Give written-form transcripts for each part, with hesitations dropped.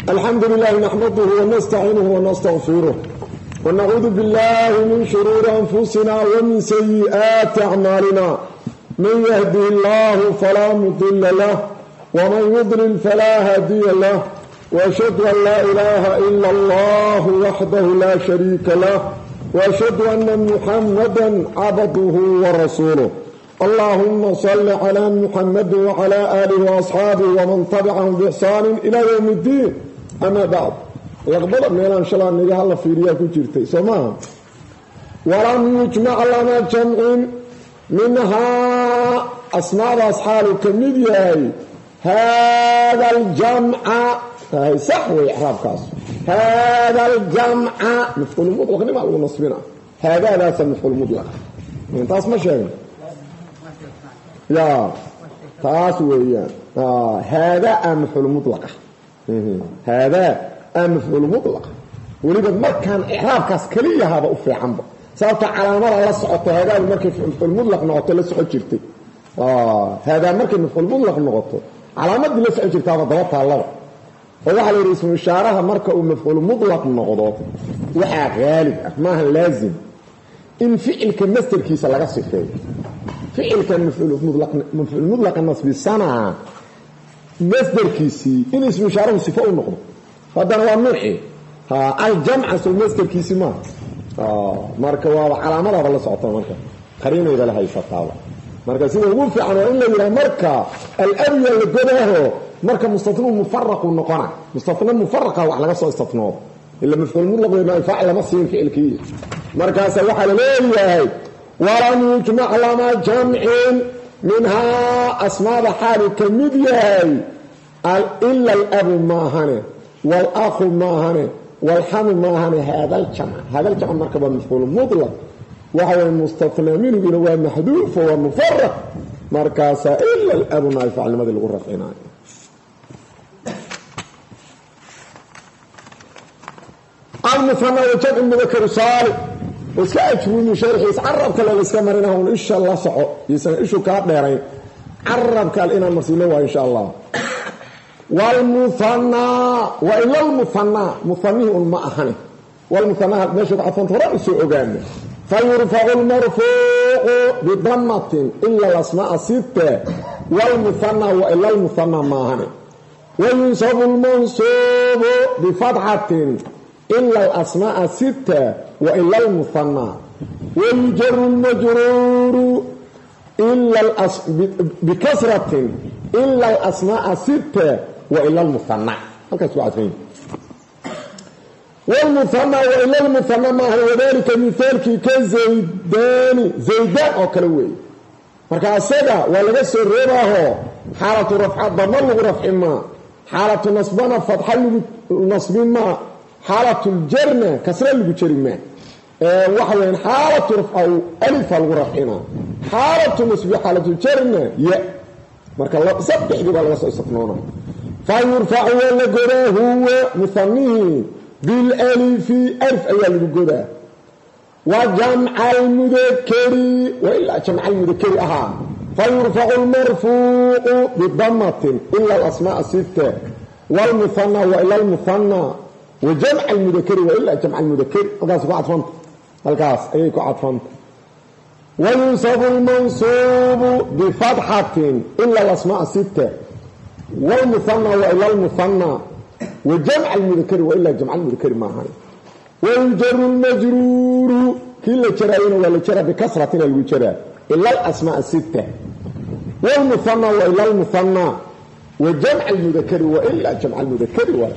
الحمد لله نحمده ونستعينه ونستغفره ونعوذ بالله من شرور أنفسنا ومن سيئات أعمالنا من يهده الله فلا مضل له ومن يضلل فلا هادي له وأشهد أن لا إله إلا الله وحده لا شريك له وأشهد أن محمدا عبده ورسوله اللهم صل على محمد وعلى آله وأصحابه ومن تبعهم بإحسان إلى يوم الدين أما بعد يقبل أبنينا إن شاء الله أن يجعل في رياك جرتي سماها ولم يجمع لنا جمع منها أسماء أصحاب الكميديا هذا الجمع هاي صحوة إحراب كاس هذا الجمع مفعول مطلق لما أقول نصبنا هذا لا مفعول مطلق من تاس ما شيء يا تاس ويا هذا مفعول مطلق هذا مفعول مطلق ولقد ما كان إحراب كاس كلية هذا أفي عنبه صارت على مرة لصعت هذا المركب مفعول مطلق نقطة لصعت جرتي هذا مركب مفعول مطلق نقطة على مد لصعت جرتي هذا ضبطها الله وواحد الاسم الشعرها مركب مفعول مطلق نقطة وحا غالب ما لازم إن فعل كمثل كيس لغا صفين فعل كان مفعول مطلق النصب الصنعة مصدر كيسي إن اسم الشعره صفاء النقطة هذا هو النوعي الجمع اسم مصدر كيسي ما مركب على مرة الله سعطة مركب خرينا إذا لها يشطى مركب سيدة وفي عنه إلا إلى مركب الأبيض اللي قده مركب مستطنون مفرق والنقنع مستطنون مفرقة وعلى قصة استطنون إلا مفعول مطلق ما يفعل مصير في الكيس مركب سوحة لليه ولم يجمع لنا جمع منها أسماء حال كميديا إلا الأب ماهنه والأخ ماهنه والحم ماهنه هذا الجمع مركب مفعول مطلق وهو المستثنى منه هو محذوف وهو مفرق مركز إلا الأب ما يفعل ماذا الغرف عناية المثنى وجمع المذكر صالح وسكايت من شرح يعرب كلا اسكمرنا ان شاء الله صحو يسن كا ديرين عرب كال ان المرسله ان شاء الله والمثنى والى المثنى مثنى ما اهنه والمثنى ماشي عفوا ترى سو اوغان فيرفع المرفوع بضمه الا الاسماء سته والمثنى والى المثنى ما اهنه وينصب المنصوب بفتحه إلا الأسماء ستة وإلا المثنى والجر المجرور إلا بكسرة إلا الأسماء ستة وإلا المثنى هكذا سبعتين والمثنى وإلا المثنى ما هو ذلك مثال كزيدان أو كلوي مركا سيدا ولا بس الربا حالة رفع ضمن رفع ما حالة نصبنا فتح نصب ما حالة الجرمة كسر اللي بتشرمه وحوين حالة رفع ألف الغرفين حالة نصب حالة الجرمة مرك الله سبح دي ولا يستثنونه فيرفع ولا جراه هو مثنيه بالألف ألف أيال الجراه وجمع المذكر وإلا جمع المذكر فيرفع المرفوع بضمة إلا الأسماء ستة والمثنى وإلا المثنى وجمع المذكر وإلا جمع المذكر هذا سبعة فانت الكاس أيكو عطفانت وينصب المنصوب بفتحة إلا الأسماء ستة والمثنى وإلا المثنى وجمع المذكر وإلا جمع المذكر ما هاي والجر المجرور كل جرائين ولا جرى بكسرة الوجرة إلا الأسماء الستة والمثنى وإلا المثنى وجمع المذكر وإلا جمع المذكر وإلا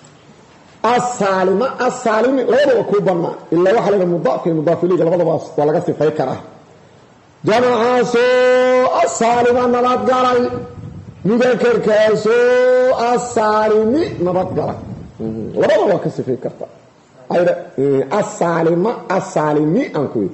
السالم لا يكون إلا واحد المضاف المضاف إليه لبض باص ولا قصد فيكره جمع سو السالم نبات قرأي مذكر كاسو السالم نبات قرأي لبض وقصد فيكره أيضا السالم أنكوي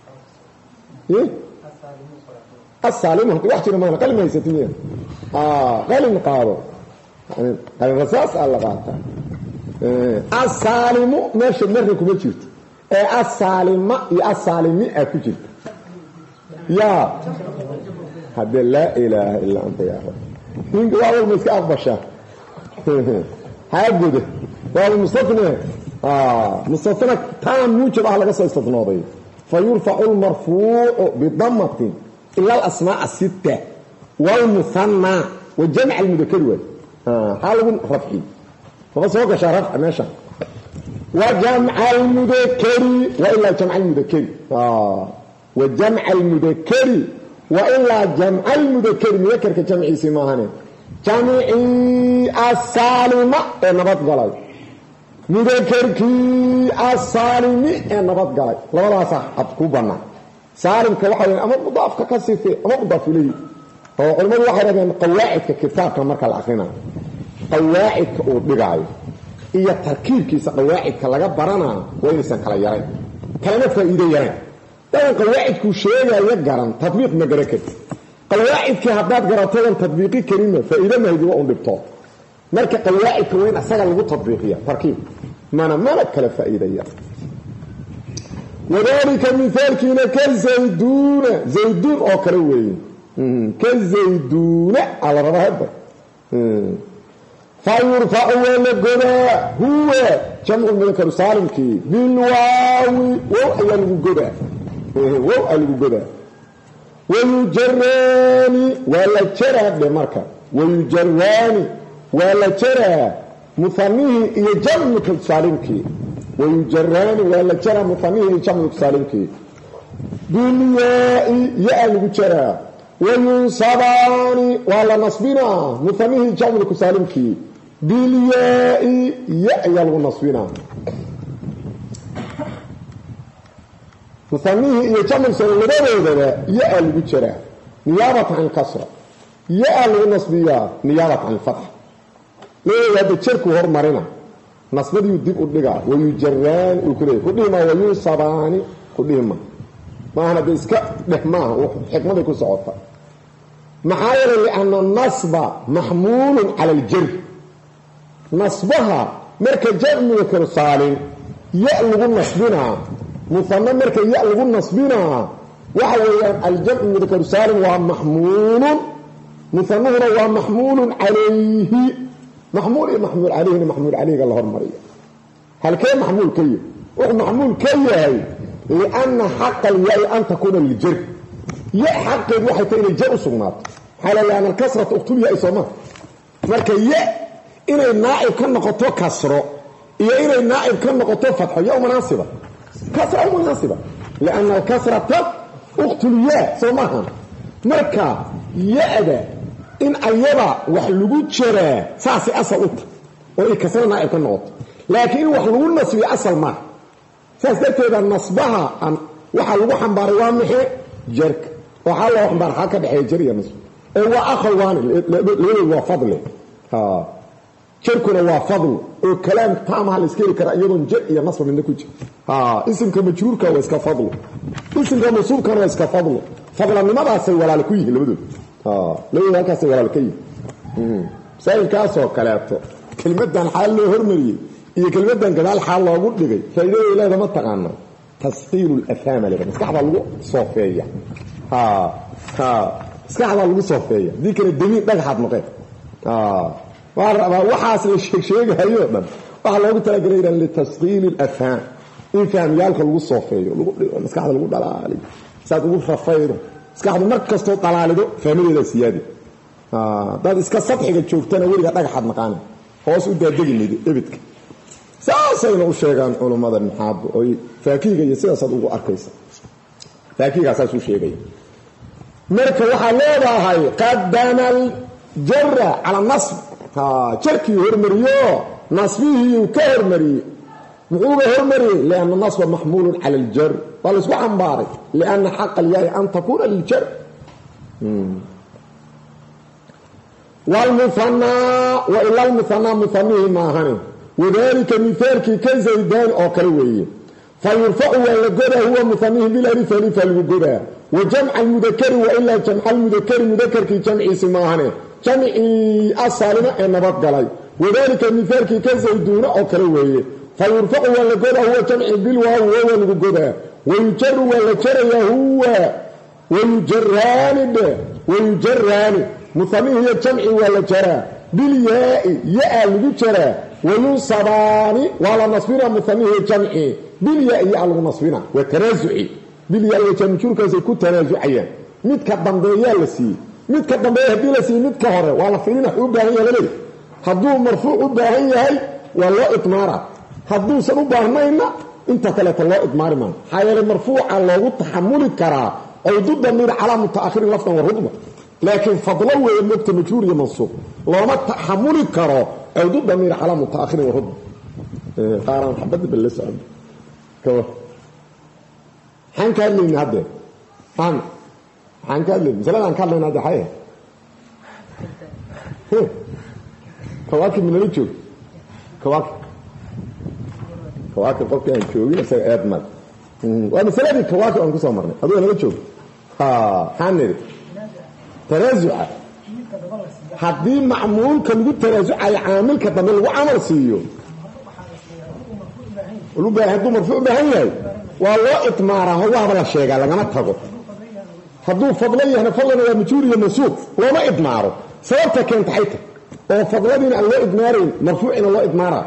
السالم هو واحد ما قال ما يستنيه قال نقاله يعني الرصاص على قاطع السالم ماشي مرة كم جرت السالم يا السالمي أكو جرت يا هذا لا إله إلا أنت يا رب إنك أول مسك أبشر هاجده والمستثنى مستثنى تام موجب على قصة استثناء فيرفع المرفوع بضمة إلا الأسماء الستة والمثنى والجمع المذكر حال رفعي فبس هو كشرف ماشي وجمع المذكر وإلا جمع المذكر وجمع المذكر وإلا جمع المذكر مذكر كجمع اسمه جمع السالمة نبات قلال مذكر كي السالمي نبات قلال لا صح أبكوبنا سالم كواحد أما مضاف ككسيفة أما مضاف إليه هو علماء واحد من قواعد ككتاب كمركز الأخيرة قواعد كأودعي إيه تركيب كيس قواعد كلا برانا وينسان كلا يرين كلامه فائدة يرين ده قواعد كشيء يجرن تطبيق مجركت قواعد كهبات جراتين تطبيقي كريمة فإذا ما يدوا انضباط مركز قواعد كوين أسجل له تطبيقية تركيب ما لك كلا فائدة يرين وذلك مثال كنا كالزيدون زيدون أو كروين كالزيدون على ربها فيرفع والقداء هو جمع المذكر سالم كي بالواو والقداء والقداء ويجراني ولا جرى بمركب ويجراني ولا جرى مثنيه يجمع المذكر سالم كي ويجراني ولا جرى مثنيه يجمع المذكر سالم كي بالياء يأل جرى وينصباني ولا نصبنا مثنيه يجمع المذكر سالم كي بالياء يأل نصبنا مثنيه يجمع سالم يأل جرى نيابة عن كسرة يأل نصبية نيابة عن الفتح ليه هذا الشرك هرمرنا نصبدي يديك أدقى ويجران وكله كلهما وينصباني كلهما ما أنا بإسكاء نحماه وحكمة يكون صعوطة محايرا لأن النصب محمول على الجر نصبها مركز جر مذكر سالم يألغ نصبنا مثنى مركز يألغ نصبنا وحويا الجر مذكر سالم ومحمول مثنى ومحمول عليه محمول عليه محمول عليه الله المريض هل كان محمول كي ومحمول كي لأن حق الياء أن تكون للجر ياء حق الواحد تين الجر صغنات حالا لأن الكسرة أقتل ياء صمات مركا ياء إن النائب كان نقطه كسره إيه إن النائب كان نقطه فتحه ياء مناسبة كسرة مناسبة لأن الكسرة أقتل ياء صمها مركا ياء ده إن أيضا وحلقود شراء ساسي أصل أطر وإيه كسر نائب كان نقطه لكن وحلقود نصبي أصل ما فاسدتها نصبها وحلقوا حنبار وامحي جرك وحلقوا حنبار حاكا بحي جري نصب هو أخواني ليه هو فضله جركنا هو فضل وكلام تام على الاسكيري كرأيضا جرئي نصب من نكوج اسم كمجرور كواسك فضله اسم كمصوب كواسك فضله فضلا لماذا سيوى على كويه لبدو ليه هكا سيوى على كويه سيل كاسو كلابته كلمة دان حال له هرمري هي كلمة دان كدال حال الله قد لغي فإذا إله ما تقعنا تسقيل الأثام لغي مسكح الله صوفية مسكح الله صوفية دي كانت دميق نجحت نقيت وحاصل الشيء هيوما وحا الله قلت لقريرا لتسقيل الأثام إن فهم يالك الله صوفية مسكح الله قد على سأتقول ففيره مسكح الله مركز توت على ده فهمي ده سيادي ده iska sadxiga joogtana wariga dhagaxad maqaan hoos u daadegin ibidka saasayna u sheegaan culimada maxaab oo faakiga iyo sidaas ugu arkaysa faakiga saas u sheegay marka waxa leedahay qaddama al-jarra ala nasb jarki hormariyo nasbihi ka hormariyo muxuu hormariyo لأن النصب محمول على الجر قال اسمع عمباري لأن حق الياء أن تكون للجر والمثنى وإلا المثنى مثنيه ماهن وذلك مثالك كزيدان أو كروي فيرفع والقدى هو مثنيه بالألف ألف القدى وجمع المذكر وإلا جمع المذكر كي جمع اسماهن جمع السالمة النبات قلي وذلك مثالك كزيدون أو كروي فيرفع والقدى هو جمع بالواو هو القدى ويجر والجر هو ويجران مثنيه الجمع ولا جرى بالياء ياء لو جرى wayunsabaani waa la nasbina muthanihi jamci bilya iyo algu nasbina wa tanaazuci bilya iyo jamjuurkaasay ku tanaasucayaan midka dambeeyaa la siiyey midka dambeeya haddii la siiyey midka hore waa la filina u baahan yahay laleeyahy hadduu marfuuc u baahan yahay waa loo idmaara hadduusan u baahnayna inta kaleeta loo idmaari maayo maxaa yeelay marfuuca loogu taxamuli karaa cawdu damiir calaa mutaakhirin lafdan wa rudba laakiin fadlo weeye mogta majhuur iyo mansuub looma taxamuli karo cawdu damiir calaa mutaakhirin wa rudba qaaraan xabad balla socdo kawa maxaan ka hadlayna haddee maxaan ka hadlayna masaladaan ka hadlayna hadde xaya kawaakib minala joog kawaakib qofkii aan joogin isaga eedmad waa masaladii kawaakib aan kusoo marnay aduu nala joog maxaan nidhi tanaasuca haddii macmuulka lagu tanaasucayo caamilka dambe lagu camal siiyo hadduu marfuuc baahan yahay waa loo idmaaraa howahaba la sheegaa lagama tago hadduu fadlo yahna fadlana waa majhuur iyo mansuub looma idmaaro sababta keenta xayta oo fadladiina aan loo idmaarayn marfuucina loo idmaaraa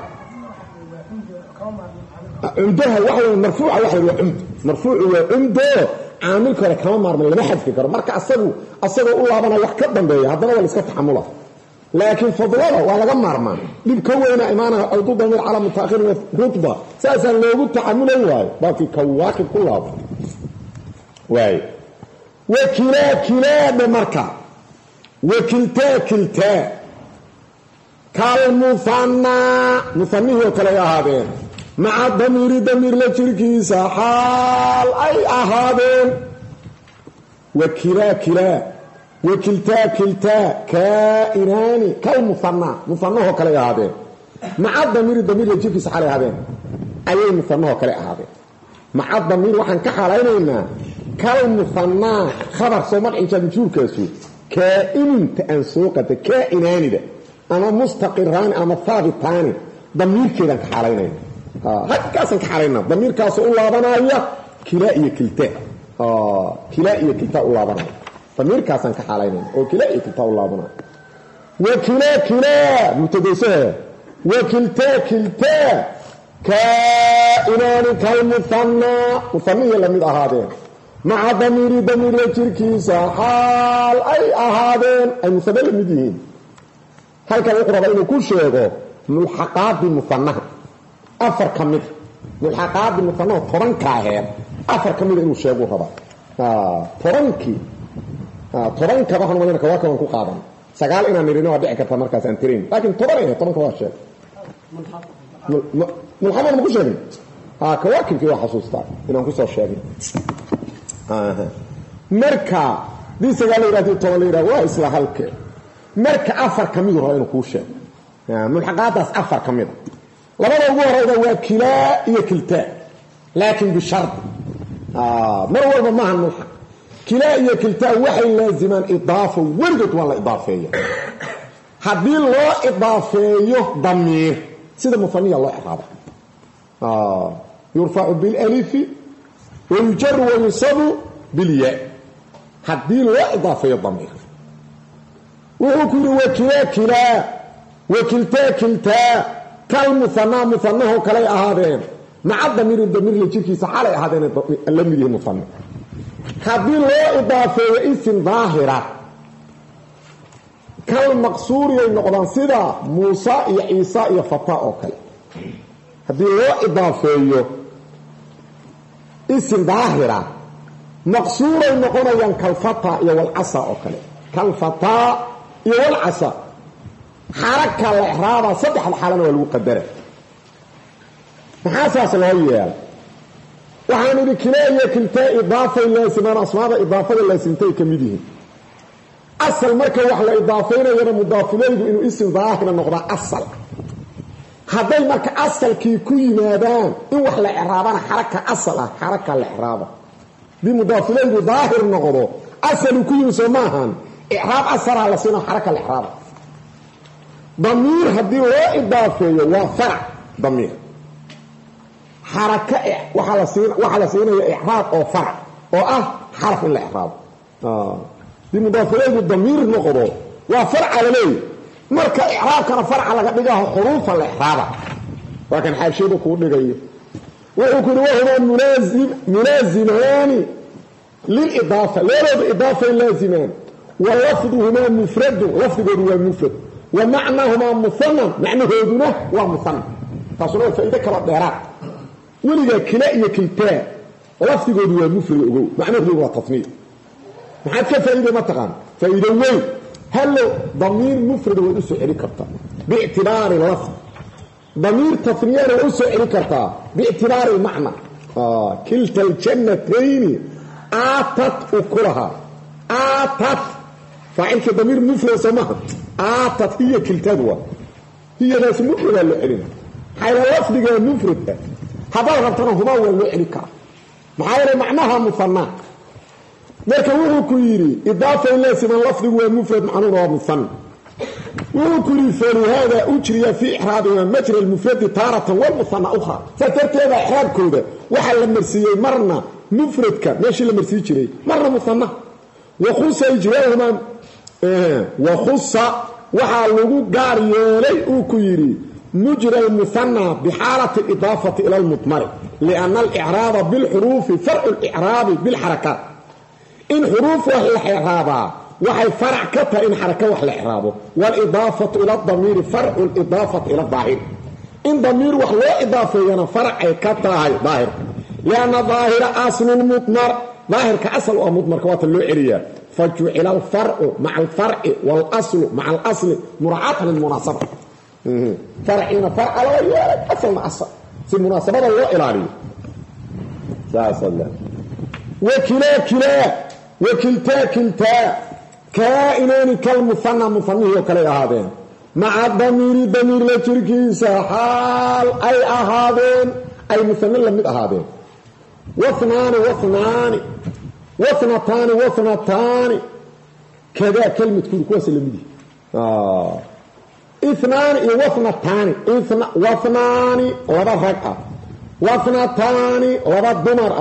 cumdaha waxa marfuuca waxa waa cumd marfuucu waa cumdo caamilka hore kama maarman lama xadfi karo marka asagoo u laabana wax ka dambeeya haddana waa la iska taxamula laakiin fadlada waa laga maarmaan dhib ka weyna imaanaha cawdu damiir calaa mutaakhirin rutba saasaan loogu taxamulan waayo baakii kawaakib ku laabo waayo wakilaadha marka wakiltaa kalmuhanaa muhanihii oo kale ay ahaadeen maca damiir la jirkiisa xaal ay ahaadeen wakiltaa kaainaani kalmuhanaa muhanahoo kale ay ahaadeen maca damiir la jirkiisa xaal ay ahaadeen ayay muhanahoo kale ahaadeen maca damiir waxaan ka xaalaynaynaa kalmuhanaa khabar soo madcinjaa majhuurkaasu kaa'ininta aan soo qata kaa'inaanida ama mustaqiraani ama haabitaani damiirkeedaan ka xaalaynayna halkaasaan ka xaalaynaa damiirkaasoo u laabanaya kilaa iyo kiltaa u laabanaya damiirkaasaan ka xaalaynayna oo kilaa iyo kiltaa u laabanaya wakilaa mubtadaysahe wakiltaa kaa'inaani kalmuhanaa muhanihii lamid ahaadeen maca damiirla jirkiisa xaal ay ahaadeen ay musane la mid yihiin halkan wuxuu rabaa inuu ku sheego mulxaqaadii muhanaha afar ka mida mulxaqaadii muhanaha 10 ka aheed afar ka mida inuu sheeguu rabaa 10kaba waxaan umalayna kawaakaban ku qaadan 9 inaan nirino waa dhici karta markaas aan tirayn laakiin 10 aheed 10ka waa sheeg mulxaqaad ma ku sheegin kawaakibkii waa xasuustaa inaan kusoo sheegin marka dii 9 la yiraahdo 10 la yiraahdo waa isla halkee marka afar ka mid roo inuu ku sheego mulxaqaadaas afar ka mid labada ugu horeyda waa kilaa iyo kiltaa laakiin bi shart mar walba ma mulxaq kilaa iyo kiltaa waxay laazimaan idaafo wargad waa la idaafeeyo haddii loo idaafeeyo damiir sida mufaniya loo iraabo yurfacu bil alifi wa yujarru wa yusabu bil ya haddii loo idaafeeyo damiir wuxuu ku yidhi wakiltaa kalmuhanaa muhanaho kalay ahaadeen maca damiirin damiirla jirkiisa xalay ahaadeen la mid yihiin muhana haddii loo idaafeeyo isim daahira kal maqsuuriyay noqdaan sida muusa iyo ciisa iyo fata oo kale haddii loo idaafeeyo isim daahira maqsuuray noqonayaan kalfata iyo walcasa oo kale kalfata iyo walcasa xaraka la ixraaba saddexda xaalana waa lagu qadara maxaa saas loo yeela waxaan idhi kilaa iyo kiltaa idaafay laasimaan asmaada idaafada laasimtay ka mid yihiin asal marka wax la idaafaynayana mudaafilaygu inuu isim daahira noqdaa asal hadday marka asalkii ku yimaadaan in wax la ixraabana xaraka asal ah xaraka la ixraaba dii mudaafilaygu daahir noqdo asaluu ku yimi soo maahan icraab asala la siina xaraka la ixraaba damiir haddii loo idaafeeyo waa farac damiir xaraka waxaa la siinaya icraab oo farac oo ah xaraf in la ixraabo dii mudaafilaygu damiir noqdo waa farca la leeyahy marka i'raabkana farca laga dhigaho xuruufa la i'raaba waa kan xaashiyadu ku dhigayo wuxuu ku leeyahay mulaazimaani lilidaafa leelada idaafa laazimaan wa lafduhuma mufrad lafdigodu waa mufrad wa macnahuma musanna macnahooduna waa musanna taasuna faa'iido kala dheeraad weliga kila iyo kiltaa lafdigodu waa mufrad ogow macnaheedu waa tasniif maxaad ka faa'iido ma taqaan faa'iido weyn hal ضمير مفرد واسو علي كرتا باعتبار اللفظ ضمير تثنيه واسو علي كرتا باعتبار المعنى كلتا الجنتين آتت أكلها آتت فعلك ضمير مفرد سماها آتت هي كلتا دوا هي ناس مفرد اللي علينا حيث اللفظ جاء مفرد هذا غلطنا هما واللي علي كرتا معايا معناها مثنى marka wuxuu ku yiri idaafa ila siman lafdigu waa mufrad macnuhu waa musanna wuxuu ku yiri fani hada ujriya fi ihraab wa majra al mufrad taratan wal musanna ukhra satarteeda ihraabkooda waxa la marsiyay marna mufradka meeshii la marsiyay jiray marna musanna wa khussa ijraahuma wa khussa waxa lagu gaar yeelay uu ku yiri مجرى المثنى بحالة الإضافة إلى المضمر لأن الإعراب بالحروف فرع الإعراب بالحركات إن حروف الإعراب وحي فرع كتا إن حركة والإعراب والإضافة إلى الضمير فرع الإضافة إلى الظاهر إن ضمير وحلا إضافة يعني فرع كتا ظاهر لأن ظاهر أصل المضمر ظاهر كأصل ومضمر كوات اللعرية فجعل الفرع مع الفرع والأصل مع الأصل مراعاة للمناسبة فرعين فرع على أصل مع أصل في مناسبة الله إلهي وكلا كلا وكلتا كلتا كائنان كالمثنى مثنى وكلا هذين مع الضمير ضمير لتركيسا حال أي أهادين أي مثنى لم أهادين واثنان واثنان واثنتان واثنتان كذا كلمة كل كويس اللي بدي اثنان واثنتان واثنان ولا ركعة واثنتان ولا ضمر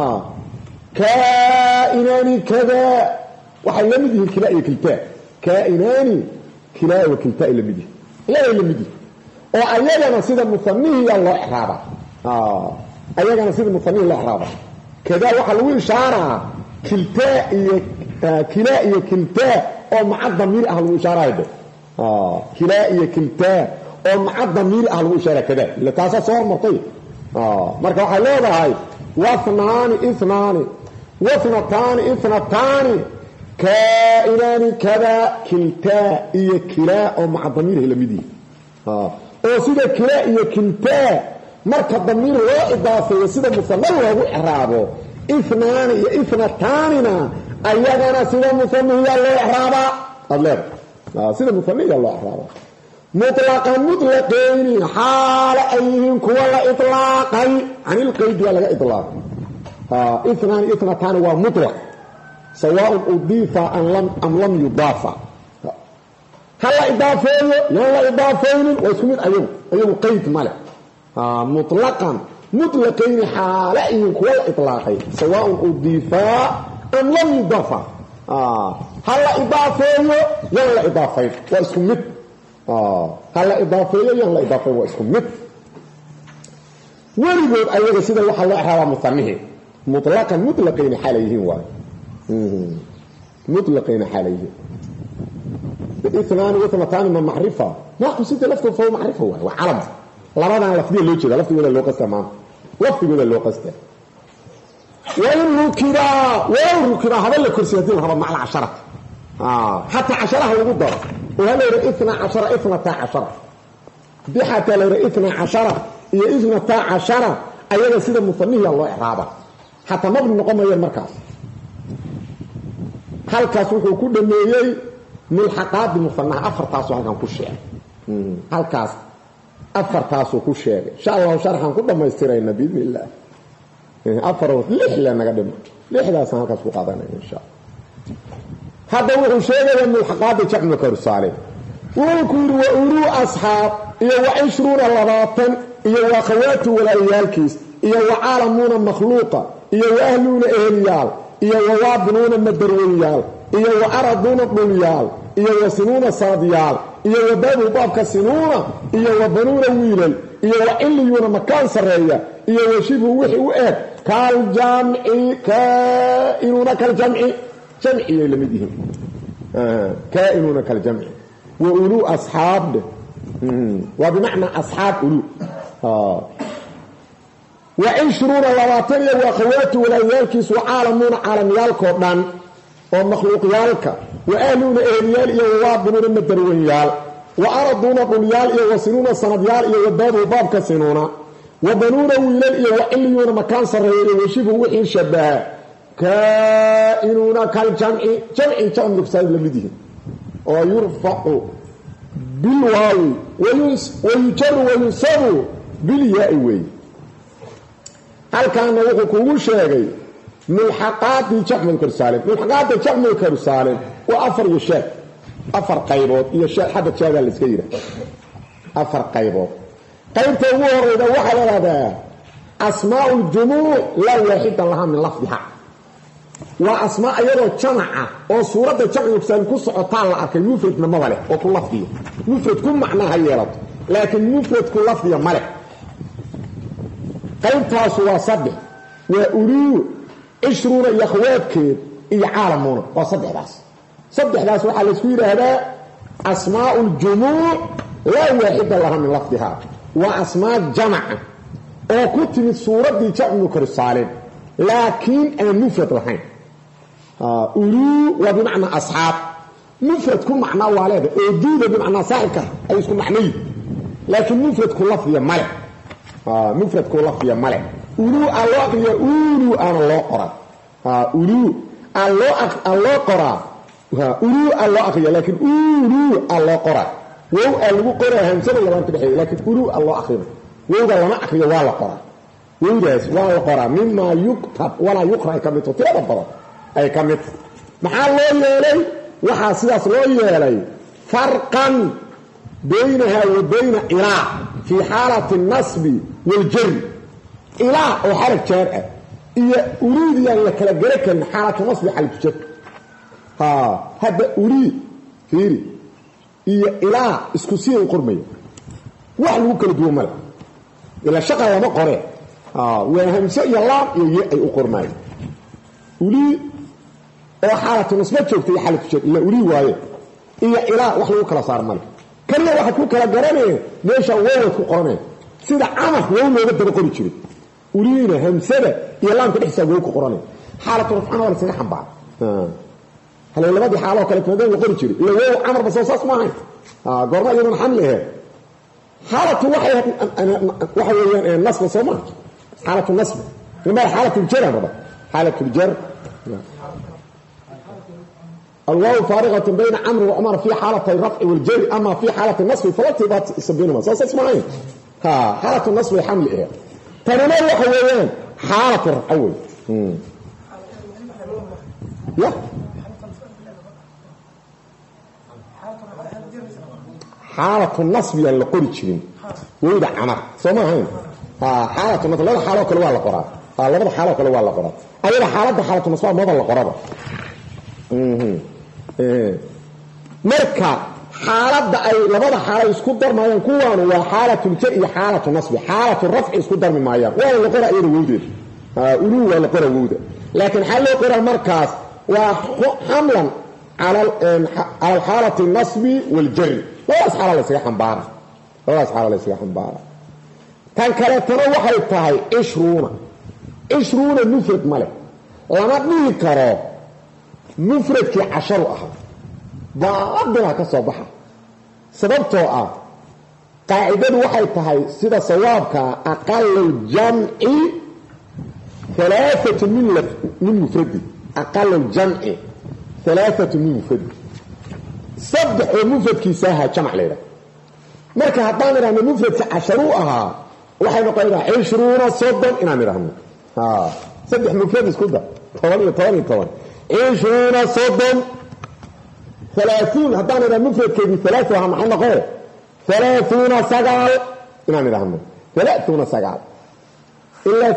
كائنان كذا وحلمده كلا كلتا كائنان كلا وكلتا لمده لا لمده وايانا سيده مثنيه الله احرابا ايانا سيده مثنيه الله احرابا كذا waxa lagu ishaara كلتا كلا كلتا او مع الضمير اهل الاشاره كلا كلتا او مع الضمير اهل الاشاره كذا اللي تاسا صور مرتين marka waxa leedahay واثنان اثنان واثنتان اثنتان كائنان كذا كلتا كلا او مع الضمير لمدي او سيده كلا كلتا marka ضمير loo idaafeeyo sida musanna loogu iraabo اثنان اثنتاننا ayagana sida musanna loo iraaba adleer sida musanna loo iraaba مطلقا مطلقين حال ايهم كولا اطلاقا عن القيد ولا اطلاق اثنان اثنتان ومطلق سواء اضيف ام لم يضاف هل اضافين يلا اضافين واسمين ايهم قيد ملك مطلقا مطلقين حال ايهم كولا اطلاقا سواء اضيف ام لم يضاف هل اضافين يلا اضافين واسمين هلا إضافية يلا إضافية واسكم وليبود أيضا سيدا وحا الله إحرابا مصنيه مطلقا مطلقين حاليهم واي مطلقين حاليهم اثنان واثنتان من معرفة ناقو سيدا لفتو فهو معرفة واي وعرب لابد أن لفظي اللي يجي لفظي ولا اللي قسته معه لفظي ولا اللي قسته ويرو كرا هذا اللي كرسيتين هذا مع العشرة حتى عشرة هو قدر وهل يرى 12 12 دي حتى لو يرى 12 هي 12 ايضا سيده مصنيه الله احرابا حتى ما بنقوم يا المركز halkaas wuxuu ku dhameeyay mulhaqaad musannaha afartaas waxaan ku sheegay halkaas afartaas ku sheegay insha Allah sharxan ku dhameystirayna bismillah afar lix la naga dhimo lixdaas halkaas ku qaadanay insha Allah هذا هو شيء من الحقائق جمع كرسالي وكل وأولو أصحاب إيه وعشرون لباطن إيه وأخواته والأيالكيس إيه وعالمون مخلوقة إيه وأهلون إهليال إيه ووابنون مدرويال إيه وأرضون الضليال إيه وسنون صاديال iyo wabaabu baabka sinuuna iyo wabanuuna wiilal iyo wacilliyuuna makaan sarreeya iyo washibu wixii u eeg kaljamci kaa'inuuna kaljamci jamciyay la mid yihiin kaa'inuuna kaljamci wa uluu asxaab waa bimacnaa asxaab uluu وعشرون لواتن يا أخواتي والأيالكيس وعالمون عالم يالكو دان ومخلوق يالك وآلون أهليال يا وابنون المدروين يال وأرضون قليال يا وسنون الصنديال يا وباب وباب كسنون وبنون ويلال يا وإليون مكان صرير وشبه وحين شبه كائنون كالجمع جمع يفسد لمده ويرفع بالواو ويجر وينصب بالياء وي halkaana wuxuu kugu sheegay mulxaqaati jamcul saalim mulxaqaati jamcul saalim waa afar qaybood iyo xadad jeeda la iska yiraahdo afar qaybood qaybta ugu horeyda waxa la yiraahdaa asmaa'ul jumuu la wahidan laha min lafdiha wa asmaa ayadoo jamaca oo suurada jamcul saalim ku socotaan la arkay mufradna ma wale oo ku lafdiyo mufrad ku macnaha yeelato laakiin mufrad ku lafdiyo male qaybtaas waa saddex waa uluu 20 iyo akhwaadkeed iyo caalamuna waa saddexdaas waxa la isku yiraahdaa asmaa'ul jumuu la waahida laha min lafdiha wa asmaa' jama'a oo ku timid suuradii jamcu saalim laakiin aan mufrad lahayn uluu wa bimacna asxaab mufrad ku macna waleeda oo diida bimacna saaxibka ay isku macnayi laakiin mufrad ku lafdiya male مفرد كل لفظ ملك أولو الله يا أولو أنا الله قرأ أولو الله قرأ أولو الله أخي لكن أولو الله قرأ وهو اللي قرأ همسة ولا أنت بحي لكن أولو الله أخي وهو لما أخي ولا قرأ ويدرس ولا قرأ مما يكتب ولا يقرأ كم تطير الضرب أي كم مع الله يلي وحاسس الله يلي فرقا بينها وبين إله في حالة النصب والجر إله أو حالة جارئة أريد أن يكالجرك أن حالة النصب حالة الجر هذا أريد فيري إله اسكسية القرمية واحد ممكن يدوه ملك إلا شقا لما قرأ وهمساء الله يأي قرمية أريد أو حالة النصب في حالة الجر إلا أريد وهي إله واحد ممكن صار ملك كلنا واحد كو كلا غرانيه meesha waa ku qoranay sida amah waa looga daba qori jiray uriina hamsada iyo laanta dhixsa waa ku qoranay xaalatu rafcana wala sida xambaa hal labadi xaalo kala toodeen qori jiray ila waa amar basaas ma ahayn goorma inuu xamlehe xaalatu waxa weeyaan nasb sama xaalatu nasb lama xaalatu jar raba xaalatu jar الواو فارغة بين عمرو وعمر في حالة الرفع والجر أما في حالة النصب فلا تبات سبينهما سأساس معين حالة النصب يحمل إيه تنمى وحويان حالة الرفع أول لا حالة النصب اللي قلت شرين ويدع عمر سوما هين حالة النصب لا حالة كلها على قرار لا حالة كلها على قرار أيضا حالة النصب ما ظل قرار marka xaaladda ay labada xaalad isku darmayaan kuwaan waa xaalatul jar iyo xaalatul nasb xaalatul rafc isku darmi maayaan waa la qora iyo wawdeed ulu waa la qora wawda laakiin xal loo qora markaas waa hamlan ala xaalati nasb wal jar waas xaalad la iska xambaara tan kale tana waxay tahay 20 mufrad male lama dhihi karo mufradkii 10 aha baadna ka soo baxa sababtoo ah qaa'idadu waxay tahay sida sawaabka aqalul jam'i 3 min mufrad aqalul jam'i 3 min mufrad sabh mufradkiisa ha jamc leeyahay marka haddaan iraahno mufradka 10 aha waxay noqonaysaa 20 soddon inaan iraahno sabh mufrad isku dar 10 20 صدم 30 هدانا إذا مفرد كذي 3 وهم حنا قول 30 سقال إمام الرحمن 30 سقال إلا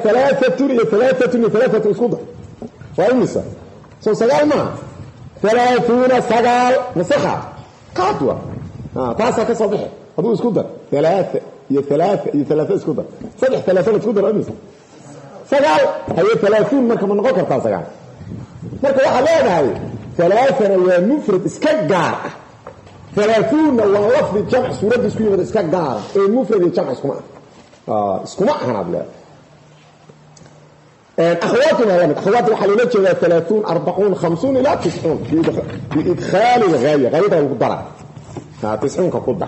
3 اسكودة وإنسا سو سقال ما 30 سقال مسخة قاتوة تاسع كصبح هذو اسكودر 3 يا 3 يا 3 اسكودر صدح 3 اسكودر امس سجال هي 30 marka ma noqon kartaa sagaal marka waxa leedahay 3 waa mufrad iska gaar ah 30 waa lafdi jamc suurad isku yimid iska gaar ee mufrad iyo jamc iskuma ahna bla اخواتنا لما اخوات waxa loo jeedaa 30 40 50 ila 90 بادخال الغايه غايه القدره 90 ka qudda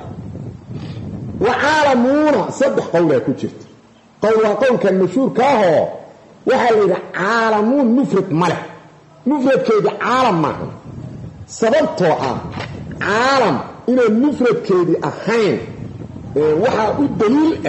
وعالمون صدح قوله ku jirta قول كان مشهور كاهو waxa la عالمون مفرد ملح مفرد كيد عالم ما سببته عالم إن المفرد كيد أخين waxa u daliil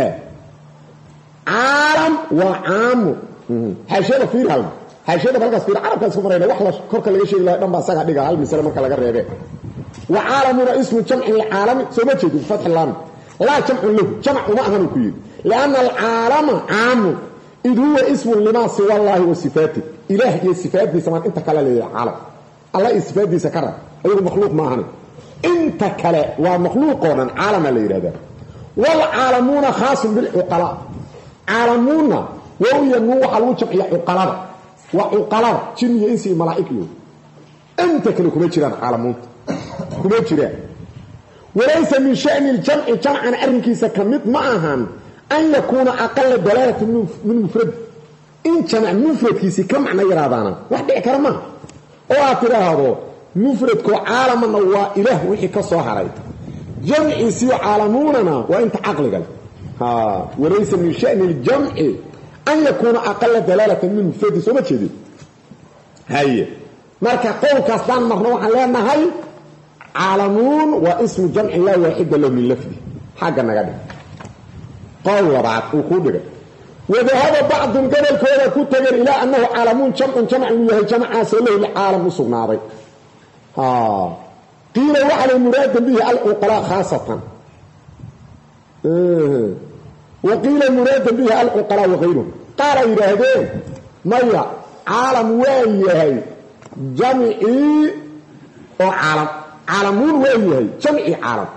عالم وعام حاشية في الهلم حاشية بالكاس في العرب كان سمرين وحلا كرك اللي يشيل لا دم ساق دقة هل مثلا مركل جريبه وعالمون اسم جمع العالم سمجد بفتح اللام لا جمع له جمع وما أهنوا كيد لأن العالم عام إذ هو اسم لما سوى الله وصفاته إله هي الصفات دي سمان انت كلا للعالم الله الصفات دي سكرها أيضا مخلوق ما هني انت كلا ومخلوقنا عالم اللي يرده والعالمون خاص بالعقلاء عالمون وهو ينوح الوجه يا عقلاء وعقلاء جن ينسي ملائكه انت كلا كما جيران عالمون كما جيران وليس من شأن الجمع جمعا أرنكيسا كمت معهم أن يكون أقل دلالة من مفرد إن جمع مفرد كيسي كم معنى يرادانا واحد إكرامه وآترى هذا مفرد كو عالما هو إله وحي كالصحراء جمع يسيو عالموننا وإنت عقل قال وليس من شأن الجمع أن يكون أقل دلالة من مفرد سوما تشدي هاي ماركا قول كاسدان مغنوحا لأنها هاي عالمون واسم جمع لا واحد له من لفظه حاجة نقدر قال وبعد وكودك وذهب بعض قبل كولا كتجر إلى أنه عالمون جمع وهي جمع سله العالم صغناري قيل وعلى المراد به العقلاء خاصة وقيل المراد به العقلاء وغيرهم قال إلى هذين ميا عالم وهي جمعي وعالم عالمون وهي جمعي عالم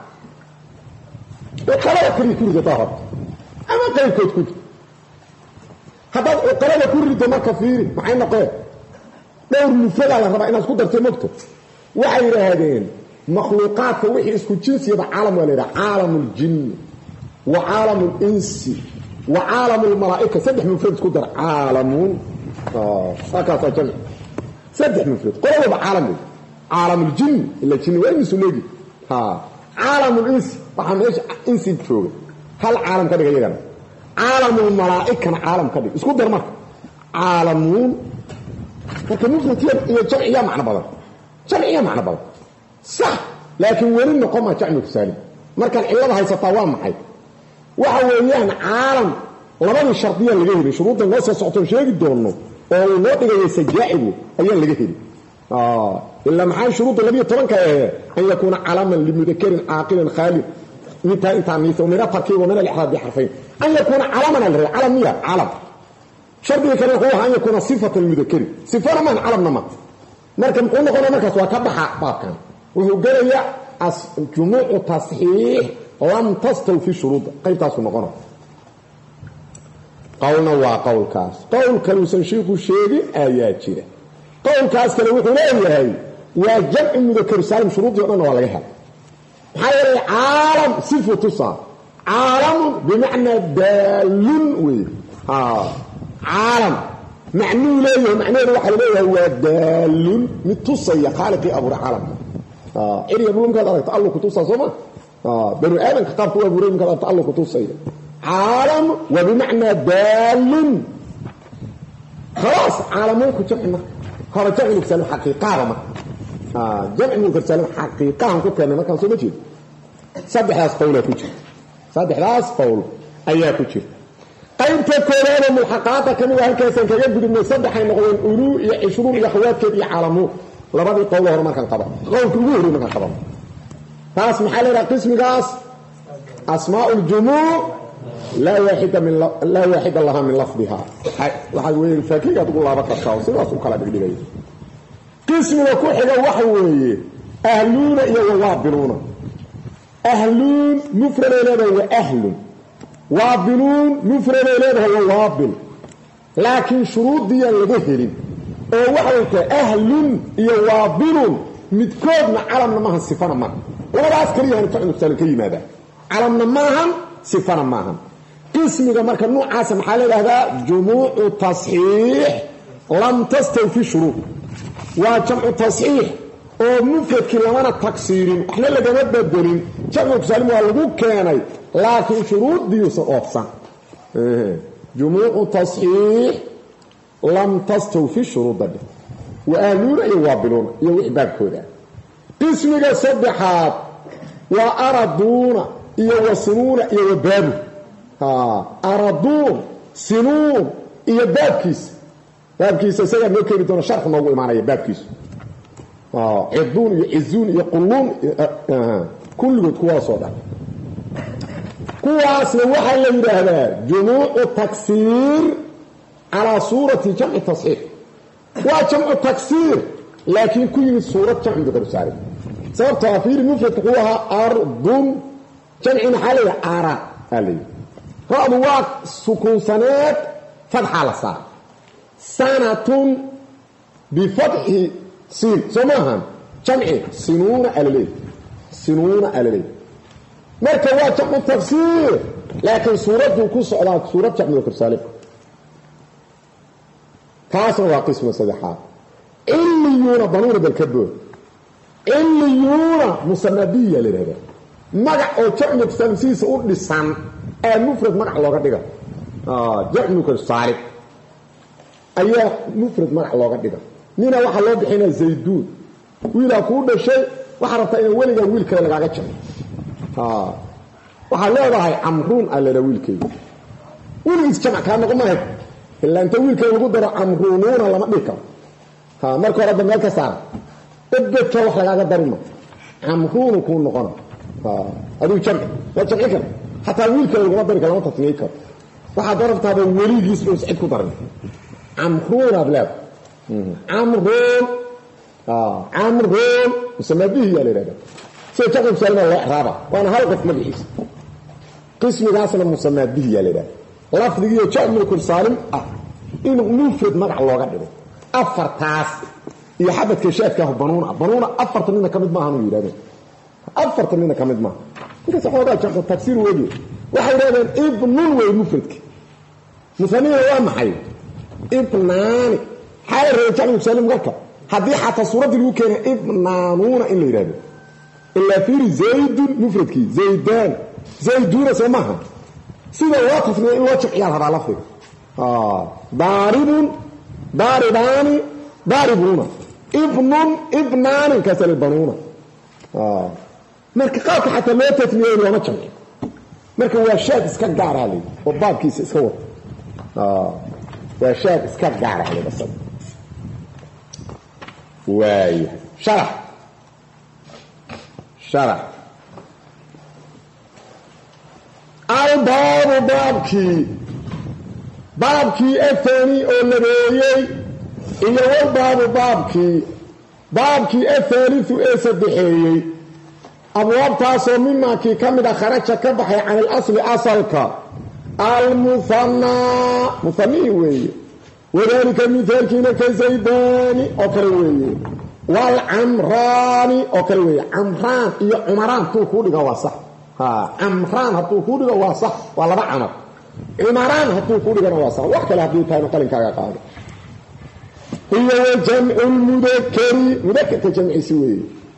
وقال كل ظهر أما قيل كنت هذا وقال كل ما كثير معنا قيل دور مفرد على ربع الناس قدرت مكتب وحي هذين مخلوقات وحي اسكو جنس يبقى عالم ولا عالم الجن وعالم الانس وعالم الملائكه سبح مفرد قدر عالمون هكذا جمع سبح مفرد قولوا بعالم عالم الجن اللي الجن وين سوليدي عالم الانس waxaan meesha insi jooga hal caalam ka dhigayaan caalamul malaa'ika caalam ka dhig isku dar marka caalamuun marka mufrad iyo jamciya macna badan sax laakiin wali noqon ma jacnu salim marka cilada haysataa waa maxay waxa weeyaan caalam labada shardiya laga heli shuruudda noo soo socoto sheegi doono oo loo dhigayo sajaa'ibu ayaa laga heli إلا محال شروط النبي طبعا أن يكون علاما لمذكر عاقل خالد متى انت عنيث ومن التركيب ومن الإحراج بحرفين أن يكون علاما علمية علم شرطه كان هو أن يكون صفة المذكر صفة من علم نما مركب قلنا مركز وكبح باب كان وهو قال جموع تصحيح لم تستوي في شروط قيب تاسو نقرأ قولنا وقول كاس قول كالوسن شيخ الشيخ آيات جيرة قول كاس كالو حليه وجمع المذكر سالم شروط يؤمن ولا يهل حير عالم صفة صار عالم بمعنى دال عالم معنى ليه معنى روح ليه هو دال متصي خالق أبو العالم إلي يقولون كذا تألق تصي صما بنو آدم كتبت يقولون كذا تألق تصي عالم وبمعنى دال خلاص عالمون كجمعنا هذا جمع المكسل حقيقة ما جمع المكسل حقيقة هم كنا ما كان سو مجيد صدح راس قوله كجير صدح راس قول أيها كجير قيم تكورون ملحقات كانوا هالكيسان كيبدو من صدح ينقلون أولو يعشرون الأخوات كذي عالمون لبعض قوله ما كان قبل قول كله ما كان قبل فاس محل قسم قاس أسماء الجموع لا واحد الله من لفظها waxaa weeye faakiga taqul laba qasaaw sidaas uu kala dhigay qismi wa ku xiga waxa weeye ahluna iyo waabiluna أهلون مفرد إليه هو أهل وابلون مفرد إليه هو وابل لكن شروط دي اللي وحوك أهل يوابلون متكودنا علمنا ماهن صفانا ماهن ولا عسكرية هنفعل نفسالكي ماذا علمنا ماهن صفانا ماهن قسمك مركا النوع عاسم حالي هذا جموع تصحيح لم تستوفي شروط وجمع تصحيح ومفرد كلمانا التكسيرين احنا اللي جمد الدولين جمع بسالمه والغوك كاني لكن شروط دي يصنع جموع تصحيح لم تستوفي شروط دي وأهلون يوابلون يوحباب كذا قسمك صدحات وأردون يوسنون يوبابوا أردون سنون يبابكيس بابكيس سيئا ممكن بدون شرح موضوع معنا يبابكيس عدون يعزون يقولون كل قد كواس هذا كواس لوحا اللي هذا جموع التكسير على صورة جمع التصحيح وجمع التكسير لكن كل صورة جمع ذكر سالم سبب توافير مفرد تقولها أرض جمع حالي أرى علي رأضوا سكون سنات فتح على صار سنة بفتح سين سماها جمع سنون أللي سنون أللي مركوا جمع التفسير لكن صورة يكون صعودات صورة جمع ذكر سالم كاسر وقسم صدحات إليون ضرورة بالكبير إليون مسندية لهذا مقع أو جمع تسمسيس أول لسان المفرد مقع الله قدقى جمع كالصارق أي مفرد مقع الله قدقى نينا واحد الله بحين الزيدون وإلا كل شيء وحرفت إن ولي ويل كلا لقاقة جمع واحد الله بحي عمرون على رويل كي ويل إسجمع كان نقوم هيك إلا أنت ويل كي يقدر عمرونون على مقبكة marka hore meel ka saar dadka wax laga darimo amruun ku noqon aduu jamc wajhiga hatta wiilka lagu dari karo tasniika waxa daraftaada waligiis oo cid ku darin amruun ablad amruun samadihi yaleeda si taqab salma Allah raaba wana hal qof magiis qismigaasna musamadihi yaleeda lafdigiyo jamcu ku saalim inuu mufrad magac looga dhigo أفرتاس يحبت كشافك بنونا أفرت لنا كمد ما هنو يرادين أفرت لنا كمد ما كيف سأقول هذا شخص التفسير وجه وحيرادين ابنون ويمفردك مثانية وام حي ابناني حير رجال مسلم قلت هذه حتى صورة الوكين ابنانون إلا يرادين إلا في زيد مفردك زيدان زيدون سماها سيدا واقف من الوجه عيال هذا لفظك ضارب ضاربان ضاربون ابنان كسر البنون marka qaabka xataa loo tasmiyo lama jamciyo marka waa shaad iska gaar ah leey oo baabkiisa iska wada waa shaad iska gaar ah leey bas waay sharax al baabkii athani oo labeeyay iyo baabkii athalithu ee sadexeeyay abwaabtaasoo mimaakii ka mid a kharaja ka baxay can ilasli asalka almuthanii weeye wadaalika mithaalkiina ka zaydaani oo kale weeye waalcamraani oo kale weeye camraan iyo cumaraan hadduu kuu dhigo waa sax camraan hadduu kuu dhigo waa sax waa laba camar عمران هتو كودغنا واسا وقت لا هدي تايم قلن كاغا قاد هي جمع المذكر جمع سوي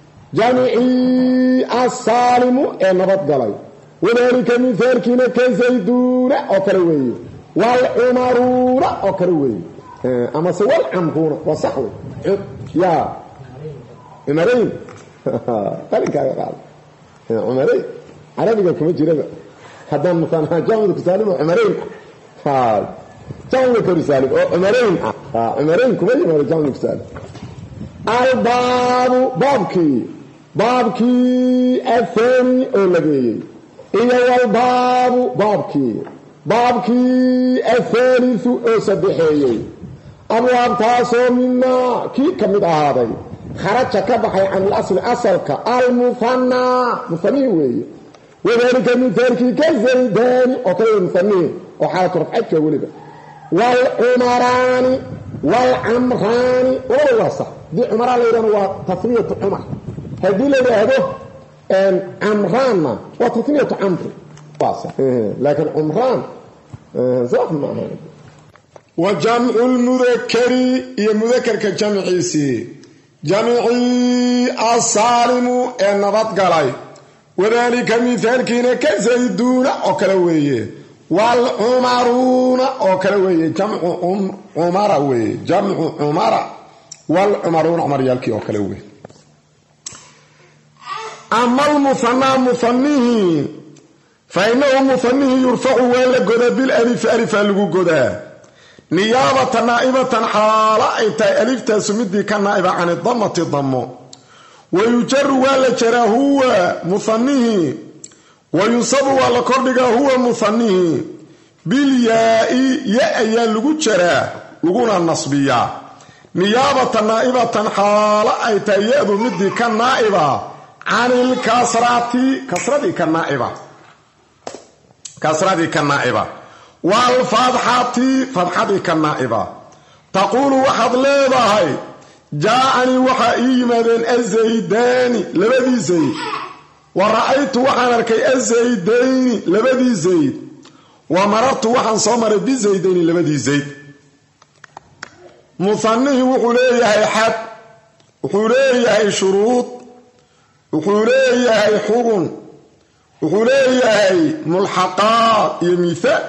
جمعي السالم نبض غلاي وذلك من ذلكنا كزيدون او كروي والعمرون او كروي اما سوى العمرون وصحوا يا عمرين قلن كاغا قاد عمرين عربي كما جيره هذا مثلا جامد كسالم عمرين جامد كسالم عمرين كمان جامد كسالم الباب بابكي الثاني الذي إلى بابكي الثالث أسبحي أبواب تاسو منا كي كمد هذا خرج كبحي عن الأصل أصلك المثنى مثني wadaalika mithaalkii ka zaydaani oo kale musannihi oo xaalatu rafcadka weliba waalcumaraani waalcamraani labada waa sax haddii cumaraa la yidhahdo waa tasniyatu cumar haddii la yidhaahdo camraanna waa tasniyatu camri waa sax laakiin cumraan sax maaha wa jamcu lmudakari iyo mudakarka jamciisii jamcii asaalimu ee nabadgalay wadaalika mithaalkiina ka zayduuna oo kale weeye waalcumaruuna oo kale weeye jamcu cumara weeye jamcu cumara waalcumaruuna cumaryaalkii oo kale weeye ama almuhanaa muhanihii fa inahu muhanihii yurfacu waa la godaa bilalifi alifaa lagu godaa niyaabata naa'ibatan xaalo ay tahay aliftaasu midii ka naa'iba can idamati damo wayujaru waa la jaraa huwa muhanihii wayunsabu waa la kordhigaa huwa muhanihii bilyaa-i ya ayaa lagu jaraa laguna nasbiyaa niyaabata naa'ibatan xaalo ay tahay ya-du midii ka naa'iba can ilkasrati kasradii ka naa'iba waalfadxati fadxadii ka naa'iba taquulu waxaad leedahay jaa-anii waxaa ii yimaadeen azaydaani labadii zayd wa ra'aytu waxaan arkay azaydayni labadii zayd wa marartu waxaan soo maray bizaydayni labadii zayd muhanihii wuxuu leeyahay xad wuxuu leeyahay shuruud wuxuu leeyahay xugun wuxuu leeyahay mulxaqaat iyo mihaal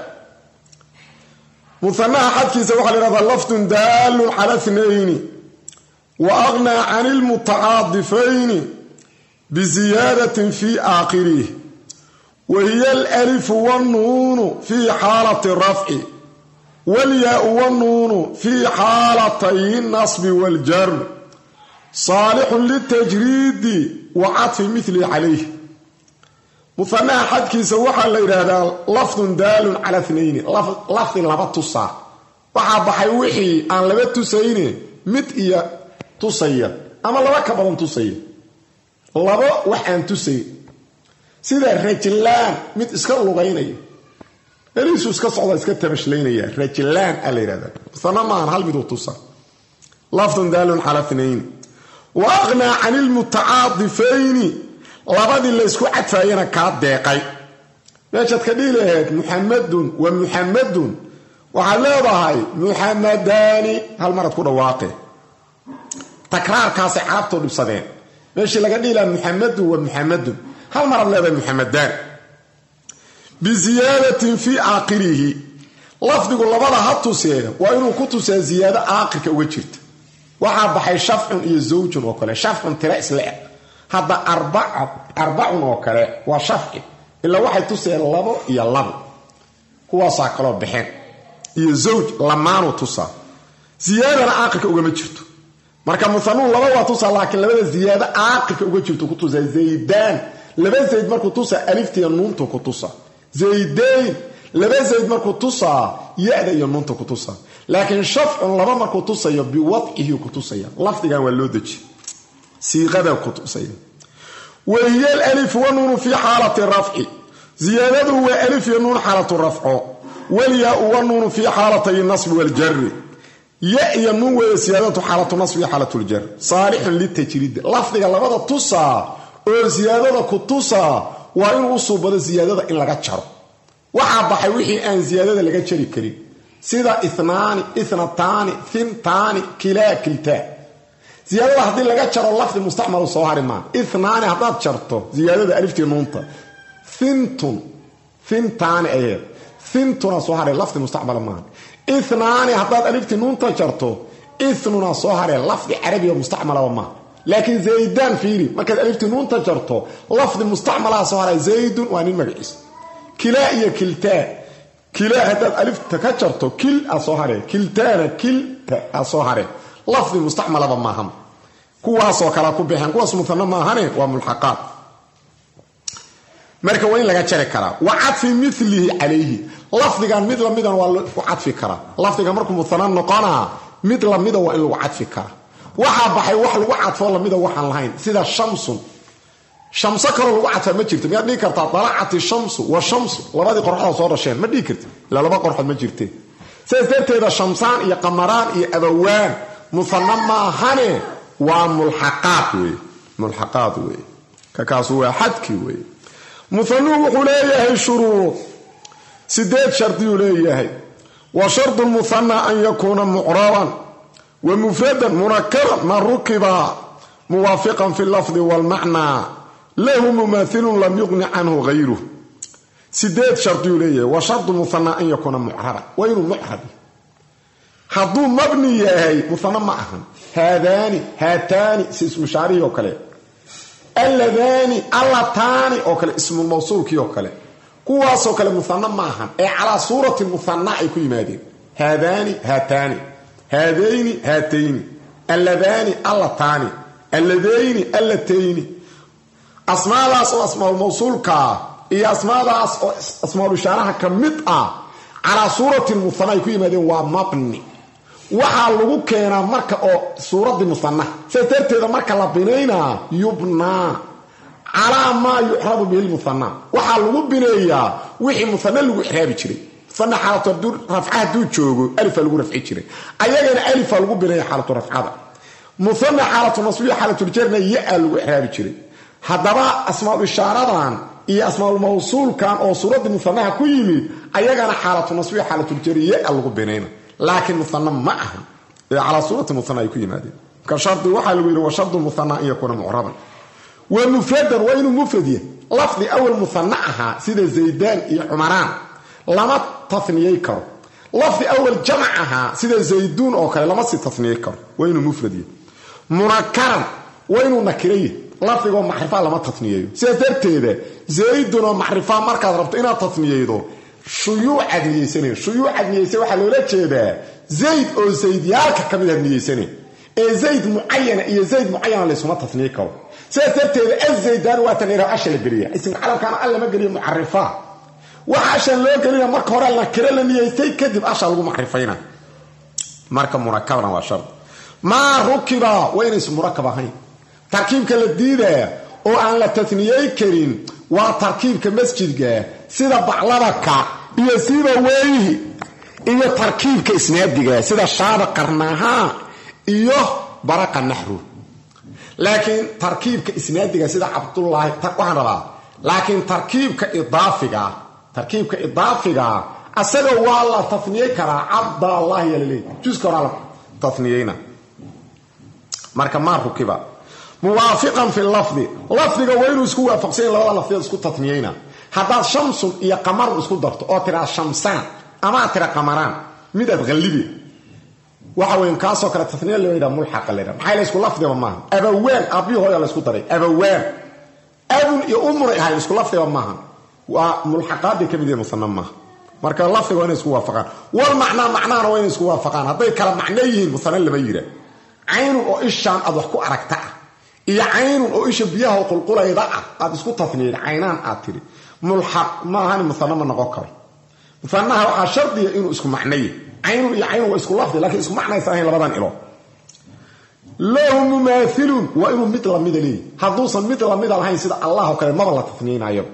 muhanaha xadkiisa waxaa la yhahdaa lafdun daalun cala ithnayni wa aqnaa can ilmutacaadifayni biziyaadatin fii aakhirih wa hiya alalifu wannuunu fii xaalati rafci walyaa-u wannuunu fii xaalatay nasbi waljar saalixun litajriidi wa cadfi mili calayh muhanaha xadkiisa waxaa la yidhaahdaa lafdun daalun cala ithnayni lafdi laba tusaa waxaa baxay wixii aan laba tusayne mid iyo tusaya ama laba ka badan tusaya labo wax aan tusay sida rajlaan mid iska lugaynaya eliisu iska socda iska tabashlaynaya rajlaan a la yidhahdaa muhana maahan hal miduu tusa lafdun daalun cala ithnayni wa aqnaa can ilmutacaadifayni labadii laysku cadfaayana kaa deeqay meeshaad ka dhihi lahayd muxamadun wa muxamadun waxaad leedahay muxamadaani hal maraad ku dhawaaqe takraarkaasay carabtoo dhibsadeen meeshii laga dhihi lahaa muxamadun wa muxamadun hal maraad leedahay muxamadaan biziyaadatin fii aakhirihi lafdigu labada ha tusee waa inuu ku tusaa ziyaado aakhirka uga jirta waxaa baxay shafcun iyo zawjun oo kale shafcun tira isle eg hadda arbacun oo kale waa shafci ilaa waxay tuseen labo iyo labo kuwaasaa kaloo baxeen iyo zawj lamaanuu tusaa ziyaadana aakhirka ugama jirto marka muhanuu laba waa tusaa laakiin labada ziyaado aakhirka uga jirto ku tusaa zaydaan laba zayd markuu tusaa aliftiiyo nuuntu ku tusaa zaydayn laba zayd markuu tusaa ya-da iyo nuunta ku tusaa laakiin shafcun laba markuu tusayo biwadcihi ku tusaya lafdigan waa loo deji siiqada ku tusaya wahiya alalifu wanuunu fii xaalati rafci ziyaadadu waa alif iyo nuun xaalatu rafco walyaa-u wanuunu fii xaalatay nasbi waljari ya iyo nuun weeye siyaadatu xaalatu nasbi iyo xaalatuljar saalixun litajriid lafdiga labada tusaa oo siyaadada ku tusaa waa inuu u suubado siyaadada in laga jaro waxaa baxay wixii aan siyaadada laga jari karin sida inaani inataani hintaani kilaa kiltaa ziyaadada haddii laga jaro lafdi mustacmalu soo hari maa inaani haddaad jarto ziyaadada aliftii nuunta hintaani aheed hintuna soo hare lafdi mustacmala maaha inaani haddaad aliftii nuunta jarto inuna soo hare lafdi carabiga mustacmalaba maaha laakiin zaydaan fiiri markaad aliftii nuunta jarto lafdi mustacmalaha soo hara zaydun waa nin magaciisa kilaa iyo kiltaa kilaa haddaad alifta ka jarto kil a soo hare kiltaana kilta a soo hare lafdi mustacmalaba maahan kuwaasoo kalea ku baxeen kuwaas muhano maahane waa mulxaqaad marka waa in laga jari karaa wa cadfi milihi calayhi lafdigan mid lamidan waa lagu cadfi karaa lafdiga markuu muhano noqonaa mid lamida waa in lagu cadfi karaa waxaa baxay wax lagu cadfoo lamida waxaan lahayn sida shamsun shamsa kale lagu cadfa ma jirto miyaad dhigi kartaa dalacati shamsu wa shamsu labadii qorxood soo dhasheen ma dhigi kartid ilaa laba qorxood ma jirteen sidaas darteeda shamsaan iyo qamaraan iyo abawaan musanna maahane waa mulxaqaad weeye kakaasu waa xadkii weeye musannuhu wuxuu leeyahay shuruud 8 shardiyuu leeyahay wa shardu lmusanna an yakuuna mucraban wa mufradan munakaran ma rukiba muwaafiqan fi lafdi walmacnaa lahu mumaathilun lam yuqni canhu gayruh 8 shardiyuu leeyahay wa shardu musanna an yakuuna mucraban waa inuu mucrab hadduu mabni yahay musanna ma ahan haadaani haataani si ismu shaarihi oo kale alladaani allataani oo kale ismu mawsuulkii oo kale kuwaasoo kale musanna ma ahan ee calaa suurati musanna ay ku yimaadeen haadaani haataani haadayni haatayni alladaani allataani alladayni allatayni asmaadaas oo asmaul mawsuulkaa iyo asmaadaas oo asmaul ishaaraha ka mid ah calaa suurati musanna ay ku yimaadeen waa mabni waxaa lagu keenaa marka oo suuradii musanna sidaas darteeda marka la binaynaa yubnaa calaa maa yucrabu bihi lmusanna waxaa lagu bineeyaa wixii musanna lagu ixraabi jiray musanna xaalatu rafca hadduu joogo alifa lagu rafci jiray ayagana alifa lagu bineeya xaalatu rafcada musanna xaalatu nasbiya xaalatuljarna ya-a lagu ixraabi jiray haddaba asmaul ishaaradan iyo asmaul mawsuulkan oo suuradii musannaha ku yimid ayagana xaalatu nasbiya xaalatuljarna ya-a lagu binayna laakiin musanna ma aha ee calaa suurati musanna ay ku yimaadeen ka shardi waxaa lagu yidhi wa shardu musanna an yakuuna mucraban wa mufradan waa inuu mufrad yahay lafdi awal musanna ahaa sida zaydaan iyo cumaraan lama tasniyey karo lafdi awal jamac ahaa sida zayduun oo kale lama sii tasniyey karo waa inuu mufrad yahay munakaran waa inuu nakiro yahay lafdigoo macrifa lama tasniyeeyo sidaas darteeda zaydun oo macrifa markaad rabto inaad tasniyeydo shuyuucad niyeysaneen shuyuucad niyeysan waxaa loola jeedaa zayd oo zaydyaalka ka mid ah niyeysaneen ee zayd mucayana iyo zayd mucayana laysuma tasniye karo sidaas darteeda azaydaan waa tanira asha la geliya ismka calamkaana al lama geliyo mucarifa waxa ashan loo gelina marka hore nakiro la niyeystay kadib asha lagu macrifayna marka murakabna waa shart maa rukiba waa inaysan murakab ahayn tarkiibka la diidaya oo aan la tasniyey karin waa tarkiibka masjidka sida bacladaka iyo sida weyhi iyo tarkiibka isnaadiga sida shaaba qarnaha iyo baraqa naxru laakiin tarkiibka isnaadiga sida cabdullaahi waxaan rabaa laakiin tarkiibka idaafiga asaga waa la tasniyey karaa cabdallaahi yalaleey juska hore la tasniyeyna marka maa rukiba muwaafiqan fi lafdi lafdiga waa inuu isku waafaqsan yahay labada lafdiyood isku tasniyeyna haddaad shamsun iyo qamarun isku darto oo tiraa shamsaan ama tira qamaraan midaad qallibi waxa weyn kaasoo kale tasniya loo yidhaha mulxaqa leedaha maxaa la isku lafdiba maaha abawaan aabbihi hooya la isku daray abawaan abun iyo umuray ahayn isku lafdiba maaha waa mulxaqaadii ka mid yahay musanna maaha marka lafdiga waa inay isku waafaqaan wal macnaa macnaana waa inay isku waafaqaan hadday kala macno yihiin musanna lama yidha caynun oo ishaan aad wax ku aragta ah iyo caynun oo isha biyaha qulqulayda ah aad isku tasniyeen caynaan aad tiri mulxaq ma ahan musanna ma noqon karo musannaha waxaa shardiya inuu isku macnaye caynun iyo caynun waa isku lafdi laakiin isku macnaysa ahayn labadan ilo lahu mumaathilun waa inuu mid lamida leeyahy hadduusan mid lamida lahayn sida allah oo kale maba la tasniyeynayo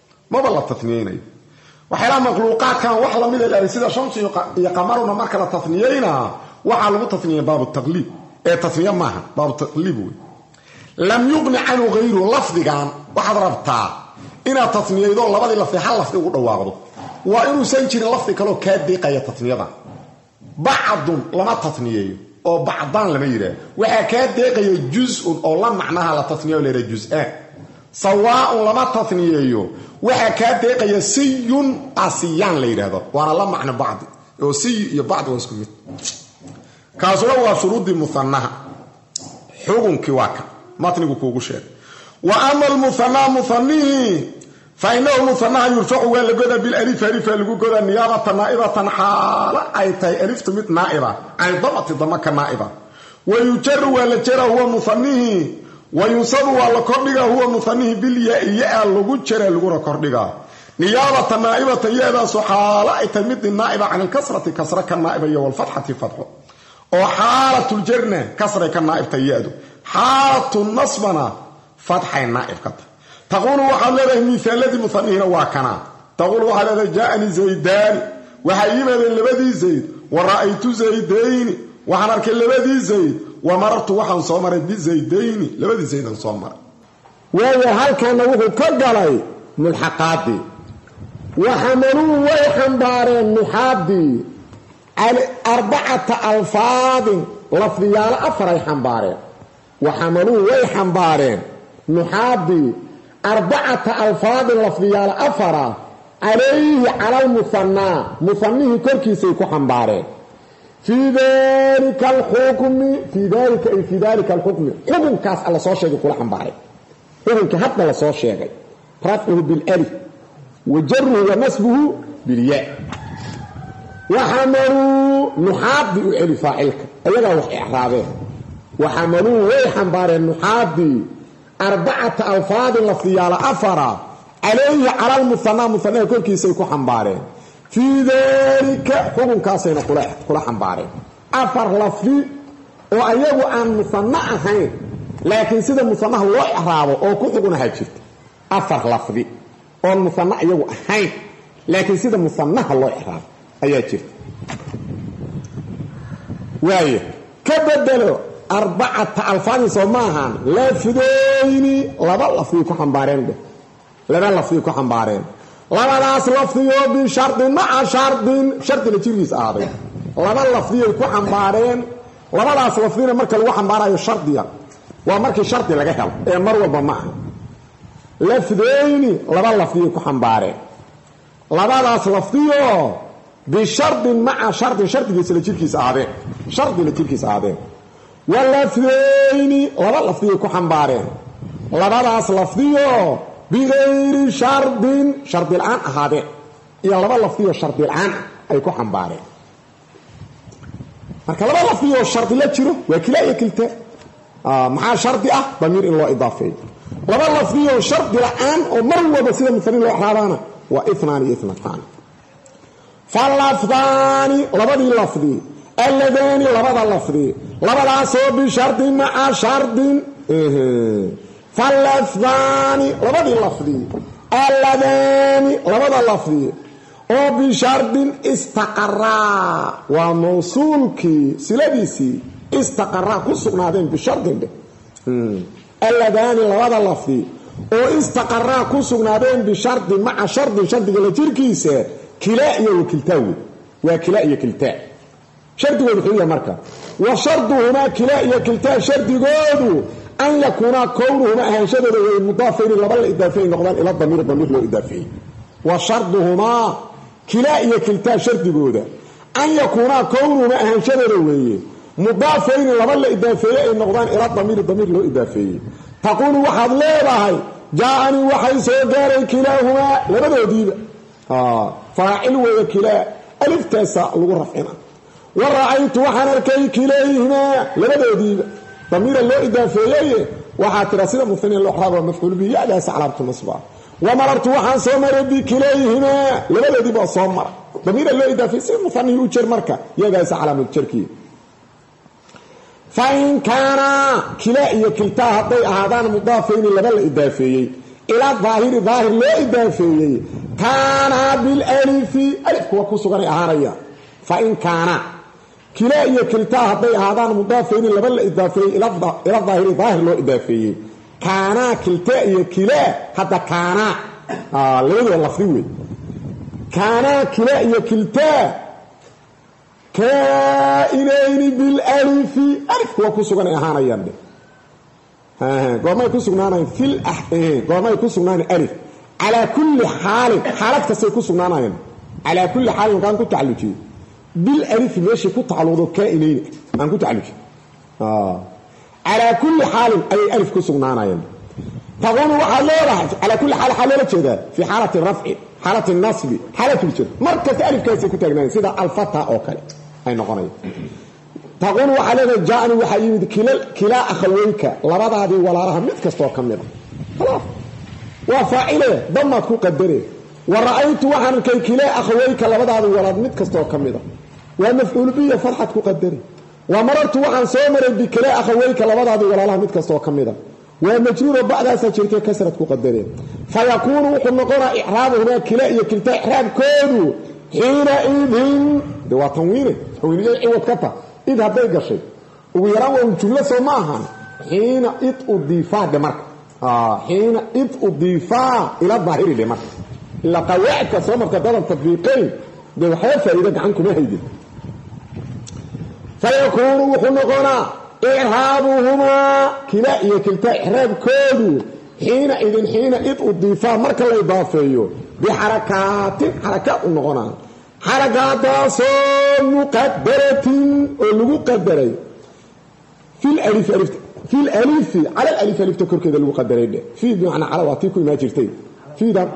waxyaalaha makhluuqaadkan wax lamida leeyahay sida shamsi iyo qamaruna marka la tasniyeyna waxaa lagu tasniyey baabu taqliib ee tasniye maaha baabu taqliib wey lam yuqni canhu hayru lafdigan waxaad rabtaa inaad tasniyeydo labadii lafdi hal lafdi ugu dhawaaqdo waa inuusan jirin lafdi kaloo kaa deeqaya tasniyada bacdun lama tasniyeeyo oo bacdaan lama yidhaah waxaa kaa deeqaya juz-un oo la macnaha la tasniyo leeha juz-aan sawaaun lama tasniyeeyo waxaa kaa deeqaya siyun asiyaan la yidhaahdo waana la macno bacdi oo siy iyo bacdi waa isku mid kaasuna waa shuruudii musannaha xukunkii waa ka matnigu kuugu sheegay wa ama almusanaa musanihi fa inahu musanaha yurfacu waa la godaa bilalifi alifa lagu godaa niyaabatan naa'ibatan xaalo ay tahay aliftu mid naa'iba can damati dama ka naa'iba wa yujaru waa la jara huwa musanihi wa yunsabu waa la kordhigaa huwa musanihi bilyaa ya-a lagu jara laguna kordhigaa niyaabatan naa'ibatan ya-daasu xaalo ay tahay midii naa'iba can ilkasrati kasra ka naa'iba iyo walfatxati fatxo oo xaalatuljarna kasray ka naa'ibta ya-du xaalatu nasbana fatxay naa'ib ka tahay تقول وحد لديه مثال الذي مثنيه واكنا تقول وحد لديه جاءني زيدان وحيما لبدي زيد ورأيت زيدين وحنرك لبدي زيد ومررت وحن صمر بزيدين لبدي زيدان صمر وهي هل كان وحو كقلي ملحقاتي وحملوا ويحنبارين محابي على 4 ألفاظ لفظيال أفر حنبارين وحملوا ويحنبارين محابي 4 ألفاظ لفظيال أفر عليه على المثنى مثنيه كركي سيكو حنبارين في ذلك الحكم في ذلك الحكم حكم كاس الله سو شيغي كل حنبارين حكم كحتى الله سو شيغي رفعه بالالف وجره ونسبه بالياء وحملوا محابي وعلي فاعلك ايضا وحي احرابه وحملوا ويحنبار النحابي 4 ألفاظ لفظيال أفر عليه على المثنى مثنى كل كي سيكو حنبارين في ذلك حكم كاسين كل حنبارين أفر لفظي وأيضا عن مثنى أهين لكن سيدا مثنى هو إحرابه أو كتبنا هاجرت أفر لفظي oo musanna iyagu ahayn laakiin sida musannaha loo ixraab ayaa jirta waayo ka bedelo 4 alfaad soomahan lafdayni laba lafdi ku xambaareen labadaas lafdiyo bi shardin ma shardin shardi la jirkiis aaday laba lafdiyo ku xambaareen labadaas lafdina marka lagu xambaarayo shardiya waa markii shardi laga helo ee mar walba ma لفظين لبا لفظي كحنبارين لباداس لفظيو بشرط مع شرط لجيركيس عادين شرط لجيركيس عادين واللفظين لبا لفظي كحنبارين لباداس لفظيو بغير شرط الان هذا يا لبا لفظيو شرط الان اي كحنبارين marka laba lafdiyo shardi la jiro waa kila iyo kilta maxaa shardi ah damir in loo idaafeeyo laba lafdiyo shardi la'aan oo mar walba sida مثلا loo xaraabana waa اثنان فاللفظان labadii lafdi alladani labada lafdi labadaasoo bi shardi ma'a shardin فاللفظان labadii lafdi alladani labada lafdi oo bi shardin istaqarra wa mawsuulki siladiisi istaqarra ku sugnaadeen bi shardin اللذان لوضع لفظي واستقرا كسغنادين بشرط مع شرط لا جيركيسه كلا iyo kiltaawi waa kila iyo kiltaa shardigu wuxuu marka wa sharduhuma kila iyo kiltaa shardigoodu an yakuna kowruhuma ahanshadooda way mudaafin laba la idaafay noqdaan ila damir loo idaafay wa sharduhuma kila iyo kiltaa shardigooda an yakuna kowruhuma ahanshadooda weeye مضافين لما لا إضافية النقدان إلى الضمير لو إضافية تقول واحد ليه جاءني وحي سيجاري كلاهما لماذا يديب فاعل وكلا ألف تاسع الغرف هنا ورأيت وحنا كي كلاهما لماذا يديب ضمير لو إضافية وحد رسيل مثني الأحراب ومفعول به على علامة النصب ومررت وحنا صمر بكلاهما لماذا يديب صمر ضمير لو إضافية مثني يوجر مركة يجلس علامة التركيب فإن كان كلا يكلتا هذي هذان مضافين لبا الإضافية إلى ظاهر لا إضافية كان بالألف ألف هو كسغري أهاريا فإن كان كلا يكلتا هذي هذان مضافين لبا الإضافية إلى ظاهر لا إضافية كان كلتا يكلا حتى كان ليه اللفظي كان كلا يكلتا كائنين بالالف الف هو كسغن اهانيان قوما كسغنان في قوما كسغنان الف على كل حالات كسي كسغنان على كل حال كان كتعلقي بالالف ماشي كتعلقوا كائنين ان كتعلقي على كل حال اي الف كسغنان تقول على كل حال حاله كده في حاله الرفع حاله النصب حاله الجر مركز الف كيس كتغنان سيده الفتح او كده أي نقرأ تقول وحلقة جاءني وحيمد كلا أخوينك لبضع هذه ولا رها متكستوى كميرا خلاص وفاعله ضمت كو قدره ورأيت وحن كي كلا أخوينك لبضع هذه ولا متكستوى كميرا ومفعول بي فرحة كو قدره ومررت وحن سومر بكلا أخوينك لبضع هذه ولا رها متكستوى كميرا ومجرور بعد سجرته كسرت قدرين فيكون وحنقنا إعرابهما كلا يكلتا إعراب كودو حينئذ دوا تنوينه عوض كفا إذا هبدا شيء ويراوا الجملة سماها حين اضيفا دمر حين اضيفا إلى الظاهر دمر إلا قواعد كسومر كدر التطبيقين دو حيفا إذا عنكم هيدي فيكون وحنقنا إعرابهما كلا يكلتا إعراب كودو حين اضيفا مركا الإضافية حركات النغنان حركات مقدرة المقدرة في الألف على الألف تكر كذا المقدرين في بمعنى على واتيكم ما جرتين في ده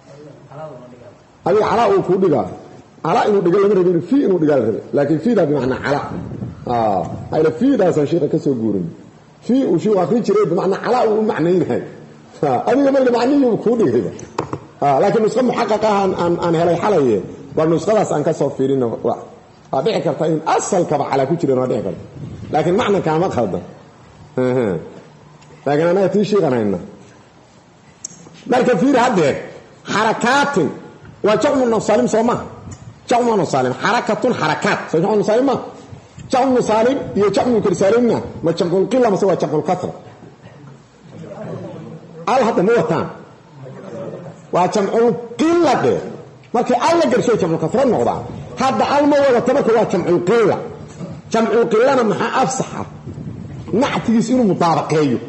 هذه علاء وكودغا علاء انه دغال ربين في انه دغال لكن في ده بمعنى علاء هاي في ده شيء كسو غورن في وشو اخري جري بمعنى علاء ومعنيين هاي هذه ما معنيه كودغا لكن نسخه محققه ان هلي حليه والنسخه ان كسو فيرين ادعي كرتين اصل كبا على كجيرن ادعي كرت لكن معنى كما خلد لكن انا في شيء غنينا لكن في هذه حركات وجمع النصالم سوما جمع النصالم حركات جمع النصالم جمع النصالم يجمع كرسالنا ما جمع القله ما سوى جمع الكثره هذا موتان وجمع القله markii alla garshay jamcu kasra noqda hadda alma wada tabaka waa jamcu qilla jamcu qillana maxaa afsaxa nactigiis inuu mudaabaqeeyo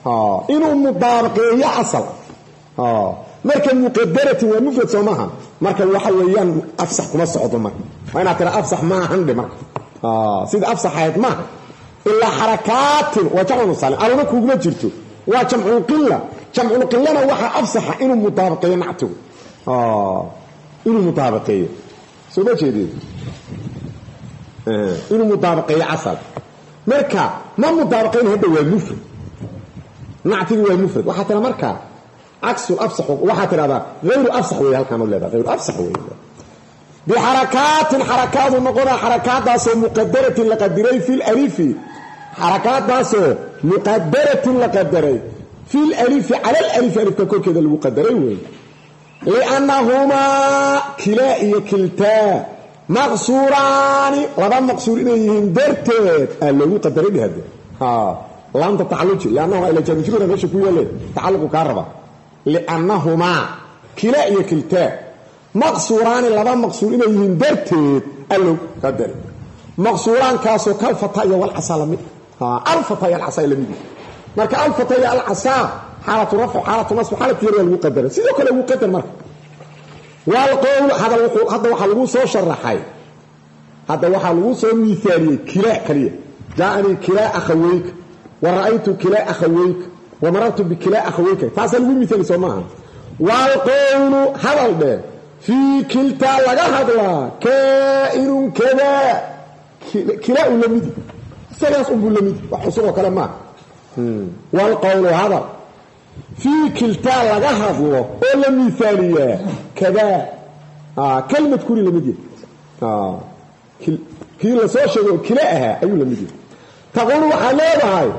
asal marka muqaddarati waa mufrad soomaha marka waxa weeyaan afsax kuma socdo marka waa inaad tira afsax ma hande marka sida afsaxayd ma illa harakaat wa jamcu salim alma kuuma jirto waa jamcu qillana waxa afsaxa inuu mudaabaqeeyo nactigu إنه مطابقية سو ما جديد إنه مطابقية عسل مركا ما مطابقين هذا هو المفرد نعتبر هو المفرد وحتى مركا عكس الأفصح وحتى هذا غير أفصح ويا كانوا لا غير أفصح ويا بحركات ونقول حركات داس مقدرة لقدري في الألف حركات داس مقدرة لقدري في الألف على الألف ألف تكون كذا المقدرين لأنهما كلا يكلتا مقصوران لبا مقصورين يندرتت اللي قدرين هذا لم تتعلق لأنه إلى جمجور ماشي كويا ليه تعلق كهرباء لأنهما كلا يكلتا مقصوران لبا مقصورين يندرتت اللي قدر مقصوران كاسو كالفتايا والعصا الفتايا العصا لمي marka alfataya al-asa حالة رفع حالة نصب حالة يروي المقدرة سيدو كله مقدر مرة والقول هذا وحلو سو شرحي هذا وحلو سو مثالي كلا جاءني كلا أخويك ورأيت كلا أخويك ومررت بكلا أخويك فأصل مثال سماها والقول هذا في كلتا لغا هذا كائن كذا كلا ولمدي سلاس ولمدي وحصوه كلام والقول هذا في كلتا لغا هذا ولا مثالية كذا كلمة كوري لمدي كلا سوشي كلاها أيو لمدي تقول وحلابها هاي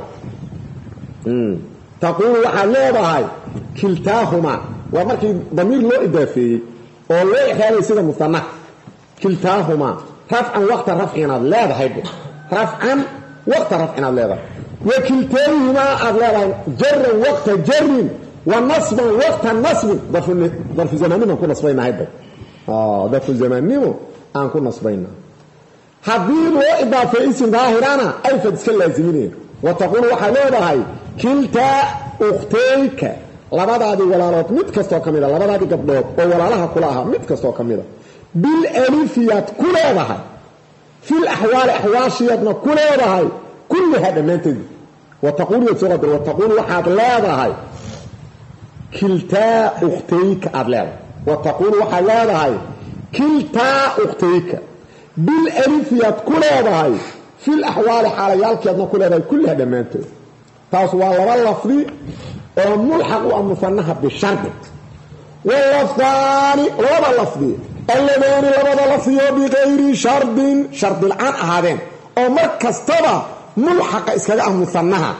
تقول وحلابها هاي كلتاهما ومركي ضمير لو إضافي والله إحيالي سيدة مصنع كلتاهما رفعا وقت رفعنا لا هاي رفعا وقت رفعنا لا وكلتاهما أغلبا جر وقت جر والنصب وقت النصب ظرف زماني ما نكون نصبين هيدا ظرف زماني ما نكون نصبين حبيب وإضافة اسم ظاهرانا أي فدسك لازمين وتقول وحلوبة هاي كلتا أختيك لبدا دي ولالات متكستو كميدا لبدا دي قبضات وولالها كلها متكستو كميدا بالألفيات كلها هاي في الأحوال أحواشياتنا كلها هاي كل هذا ما تدي وتقول يتصغر وتقول وحاد لا هاي كلتا أختيك أبلاد وتقول وحاد هاي كلتا أختيك بالألفيات كلها هاي في الأحوال حاليالك يدنا كل هذا ما تدي تاسوا الله لفظي وملحق ومثنها بالشرط واللفظان لبا لفظي اللذين لبا لفظي بغير شرط العن هذين ومركز طبع ملحق اسكاقه مثنها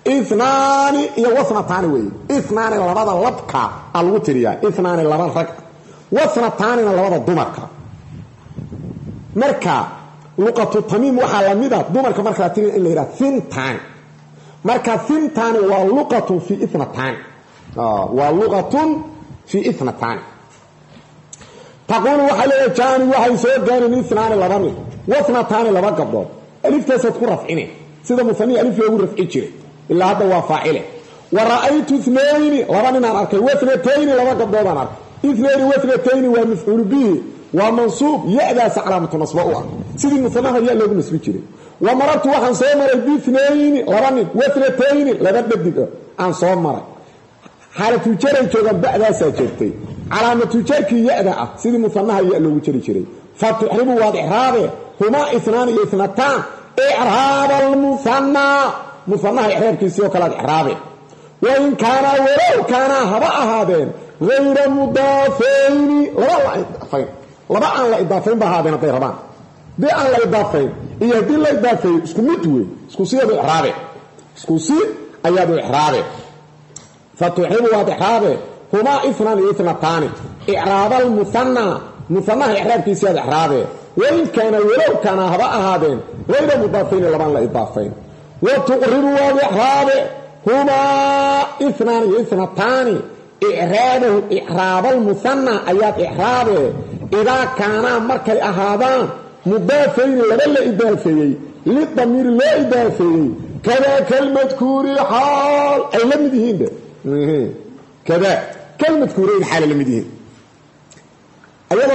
اثنان يا واثنتان وي اثنان لبدا لبكا الو تريا اثنان لبا رق واثنتان لبدا دمركا marka luqatu tamim waxa la mid ah dumarka marka la tiri in la yiraahdo thintan marka thintan waa luqatu fi ithnatan waa luqatun fi ithnatan taqulu waxa la jaani waxa soo gaarin ithnaan labani wathnatan laba gabdhood aliftaasad ku rafcine sida musani alif lagu rafci jiray illa hada waa faa'ile wa ra'aytu ithnayn labana aan arkay wathnatayn laba gabdhood aan arkay ithnayn wathnatayn waa maf'ul bihi ومنصوب يأذى علامة نصبه سيدي مثناها يا لو نسبي ومررت وحن صومر باثنين لرني واثنتين لبدك عن صومر حالة الجري جوجا بعد ساجرتي علامة الجري يأذى سيدي مثناها يا لو جري فتحرب واضح هذا هما اثنان اثنتان اعراب المثنى مثناها اعراب كيسيو كلا اعراب وان كان ولو كان هباء هذين غير مضافين ولا فين laba aan la idaafeyn ba haadana bay rabaan dii aan la idaafeyn iyo dii la idaafeey isku mid weey isku siyada ihraabe isku si ayadu ihraabe fatuhibu wa ihraabe huma ithnan ithnatan i'raab al muthanna muthanna i'raabkiisa siyada ihraabe وإن كان ولو كان هبا هذين غير مضافين لبان لا اضافين وتقرروا باحراب هما اثنان اثنتان إعراب المثنى آيات إعرابه إذا كان مركز أهادان مضافين لبلا إضافي للضمير لا إضافي كذا كلمة كوري حال أي لم يدهين ده كذا كلمة كوري حال لم يدهين أيضا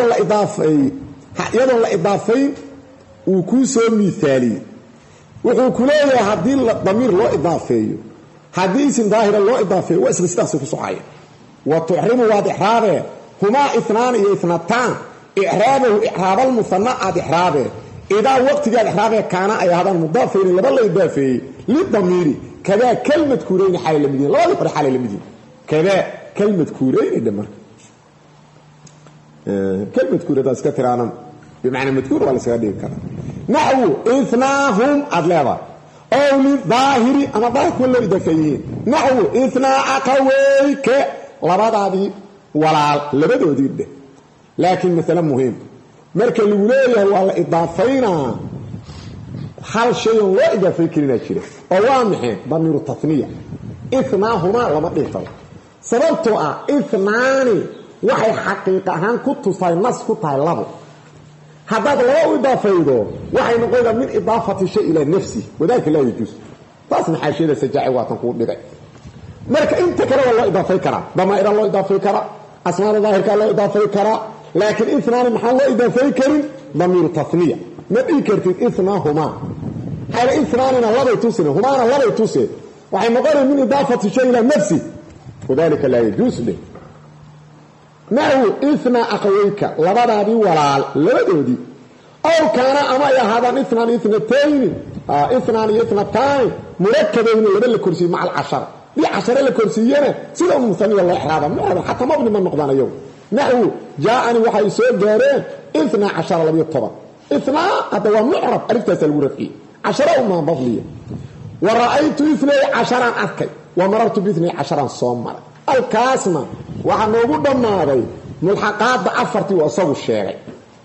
لا إضافي وكوسو مثالي وكلها هذه الضمير لا إضافي هذه اسم ظاهر لا إضافي واسم استخصف صحيح وتحرم وإحرابه هما اثنان اثنتان إحرابه إحراب المثنى إحرابه إذا وقت جاء إحرابه كان أي هذا المضاف إلى بل إضافي للضمير كذا كلمة كورين حال المدينة لا يقرأ حال المدينة كذا كلمة كورين الدمر كلمة كورين تذكر عنهم بمعنى مذكور ولا سيادي كلام نحو إثناهم أدلابا أو للظاهر أنا ظاهر كله إضافيين نحو إثنا أقويك لبضادي ولا لبدو ديده لكن مثلا مهم مركز الولاية ولا إضافينا حال شيء لا إضافي كلنا كده أوامحي ضمير التثنية إثناهما لما إضافي سببتها إثنان وحي حقيقة هان كنت صاي نص كنت هاي لبو هذا لا إضافيه وحي نقول من إضافة الشيء إلى نفسه وذلك لا يجوز تصنع حاشية سجاعي واتنقول بذلك مرك انت كرا والله اضافي كرا ضمائر الله اضافي كرا اسماء الظاهر كان الله اضافي كرا لكن اثنان محل الله اضافي كرا ضمير تثنيه ما ذكرت اثناهما حال اثنان الله يتوسن هما الله يتوسن وحي مقر من اضافه شيء الى نفسه وذلك لا يجوز له نحو اثنا اقويك لبدادي ولال لبدودي او كان اما يا هذا اثنان اثنتين اثنان اثنتان مركبين لبل الكرسي مع العشر دي 10 لكرسينا سيده مثنى الله احرابا حتى مبني من نقدان يوم نحو جاءني وحي سو غارين 12 لبي طبع 2 هذا هو معرب الف الورقي 10 وما بفليه ورأيت 12 أكي ومررت ب 12 صومر الكاسمه waxa noogu dhamaaday mulxaqaad afartii waa soo sheegay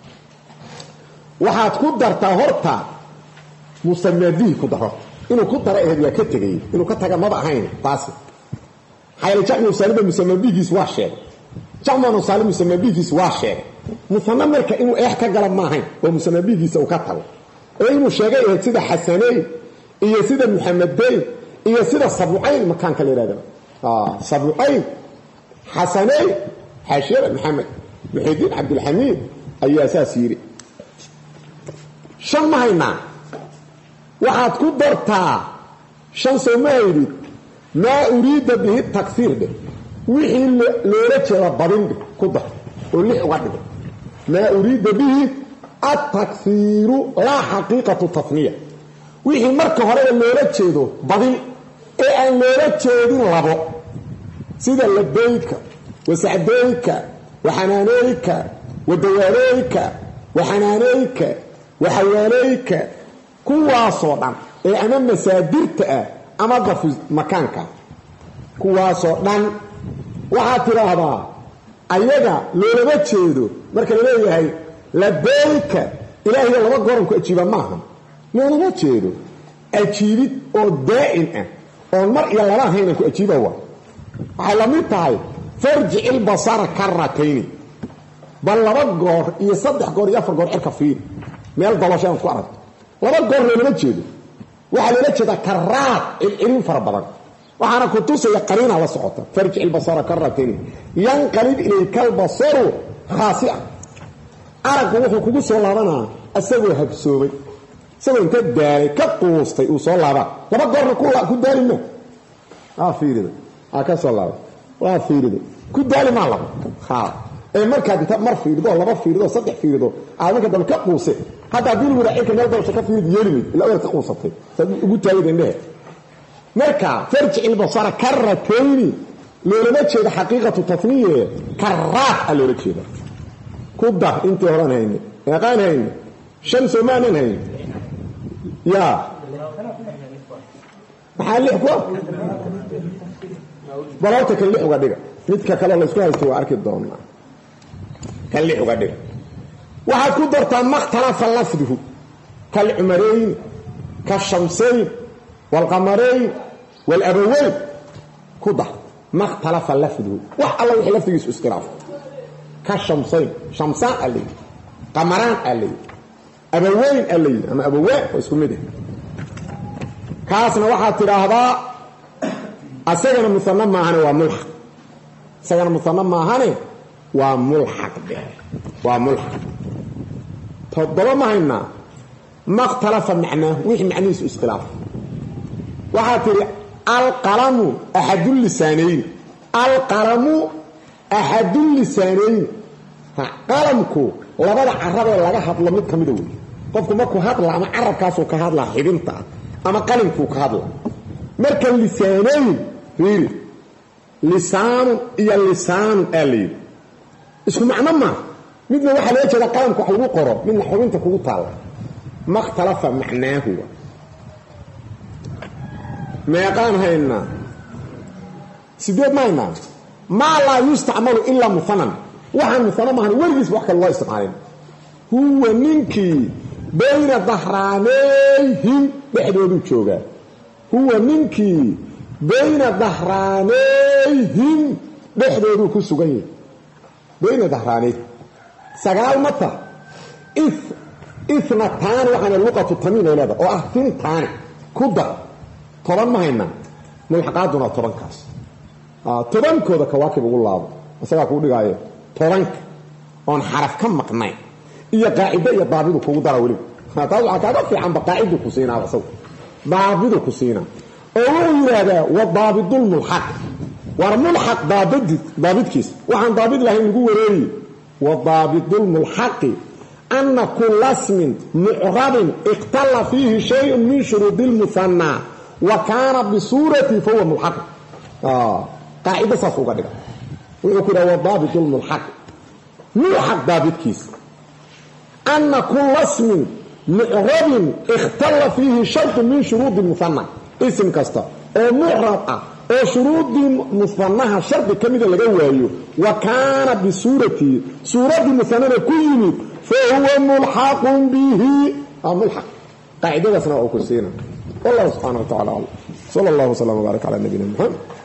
waxaad ku dartaa horta musammadii ku daro inuu ku daro eeyaa ka tagay inuu ka taga maba ahayn taas hayla jacnu salima musammabigiis waa sheeg jacnu salima musammabigiis waa sheeg musanna marka inuu ka gala ma ahayn oo musammabigiis uu ka tago ee inuu sheegay sida xasanay iyo sida muhammaday iyo sida sabuucayn makan kale yiraahdo sabuucayn حسني حاشية محمد محي الدين عبد الحميد أي أساس يري شن ما هينا وحاد كدرتا شن سوما يريد ما أريد به التكثير به وحي لوريتش ربابين به كدر وليح واحد ما أريد به التكثير لا حقيقة التثنية وحي مركه هرأي لوريتش دو بابين إيه أن لوريتش دين لابو سيدا لبيك وسعديك وحنانيك ودواريك وحنانيك وحواليك كوا صودا اي انا مسادرت ama darfu makaanka kuwaasoo dhan waxaa tidhaahdaa ayaga loolama jeedo marka la leeyahay labayka ilaahiyo laba goran ku ajiiba maaha loolama jeedo ajiibid oo daa'im ah oon mar iyo laba haynan ku ajiiba waa waxay la mid tahay farjic ilbasara karratayni bal laba goor iyo saddex goor iyo afar goor cirka fiir meel dalashaan ku aragto laba goor loolama jeedo waxaa loola jeedaa karaad cilcirin fara badan waxaana ku tusaya qariina la socota farjic ilbasara karratayni yanqalib ilayka albasaru khaasi'a araggu wuxuu kugu soo laabanaa asagoo habsoomay isagoo inta daalay ka quustay uu soo laabaa laba goorna ku daali ma fiirida ka soo laaba waa fiirida ku daali maa laba ee markaad inta mar fiirido laba fiirido saddex fiirido aad marka dambe ka quusay hadda haddii lagu dhaacay meel dalsha ka fiirido yeelmid ilaa way ka quusatay sad ugu taagay indhehe marka farjic ilbasara karratayni loolama jeeda xaqiiqatu tatniye karaat a loola jeeda ku dar intii horan hayne eeqaan hayne shan soomaanan hayne yaa maxaa lix ku balawta kan lix uga dhiga midka kale la isku haysto waa arki doonaa kan lix uga dhiga waxaad ku dartaa makhtalafa lafduhu kalcumarayn kashamsayn walqamarayn walabawayn ku dar makhtalafa lafduhu wax alla wixii lafdigiisu iskhilaafo kashamsayn shamsaan alay qamaraan alay abawayn alay ama abawaan waa isku mid ah kaasna waxaad tidhaahdaa asagana musanna maahane waa mulxaq isagana musanna maahane waa mulxaq waa mulxaq toddoba ma haynaa makhtalafa macnaahu wixii macnihiisu iskhilaaf waxaad tidhi alqalamu axadullisaanayn alqalamu axadullisaanayn qalamku labada carabee laga hadlo mid ka mida wey qofku markuu hadla ama carabkaasuu ka hadlaa xibinta ama qalinkuu ka hadla marka lisaanayn fiiri lisaanun iyo lisaanun aa layidhi isku macno maa midna waxaa laga jeedaa qalamka wax lagu qoro midna xubinta kugu taalla makhtalafa macnaahu meeqaan haynaa sideed ma haynaa maa laa yustacmalu ilaa muhanan waxaan muhana maahan weligiisba wax kale loo isticmaalin huwa ninkii bayna dahraanayhim dhexdooduu joogaa huwa ninkii bayna dahraanayhim dhexdooduu ku sugan yahay bayna dahraanay sagaal mata inataani waxaana luqatu tamiin ay leedahay oo ah fintaani ku dar toban ma haynaa mulxaqaaduna tobankaas tobankooda kawaakib ugu laabo isagaa kuu dhigaayo tobanka oon xaraf ka maqnayn iyo qaacido iyo daabidu kugu dara weliba taas waxaa kaaga fiicanba qaacidu ku siinaa isagu daabidu ku siinaa oo wuxuu yidhaahdaa wa daabidulmulxaq war mulxaq daabidkiisa waxaan daabid lahayn lagu wareeyi wa daabidulmulxaqi ana kula smin mucrabin ikhtala fiihi shayun min shuruudi lmuhanaa wa kaana bisuurati fahuwa mulxaq qaacido saas uga dhiga wuxuu ku yidhaha wa daabidulmulxaqi mulxaq daabidkiisa ana kula smin mucrabin ikhtala fiihi shayun min shuruudi muhanaa isim kasta oo mucrab ah oo shuruudii muhanaha shardi ka mida laga waayo wa kaana bisuuratii suuraddii muhanana ku yimid fahuwa mulxaqun bihi mulxaq qaacidadaasna waa uu ku siina wallahu subxana wa tacala aclam sala allahu wasalam wbaarak calaa nabiyina muxamed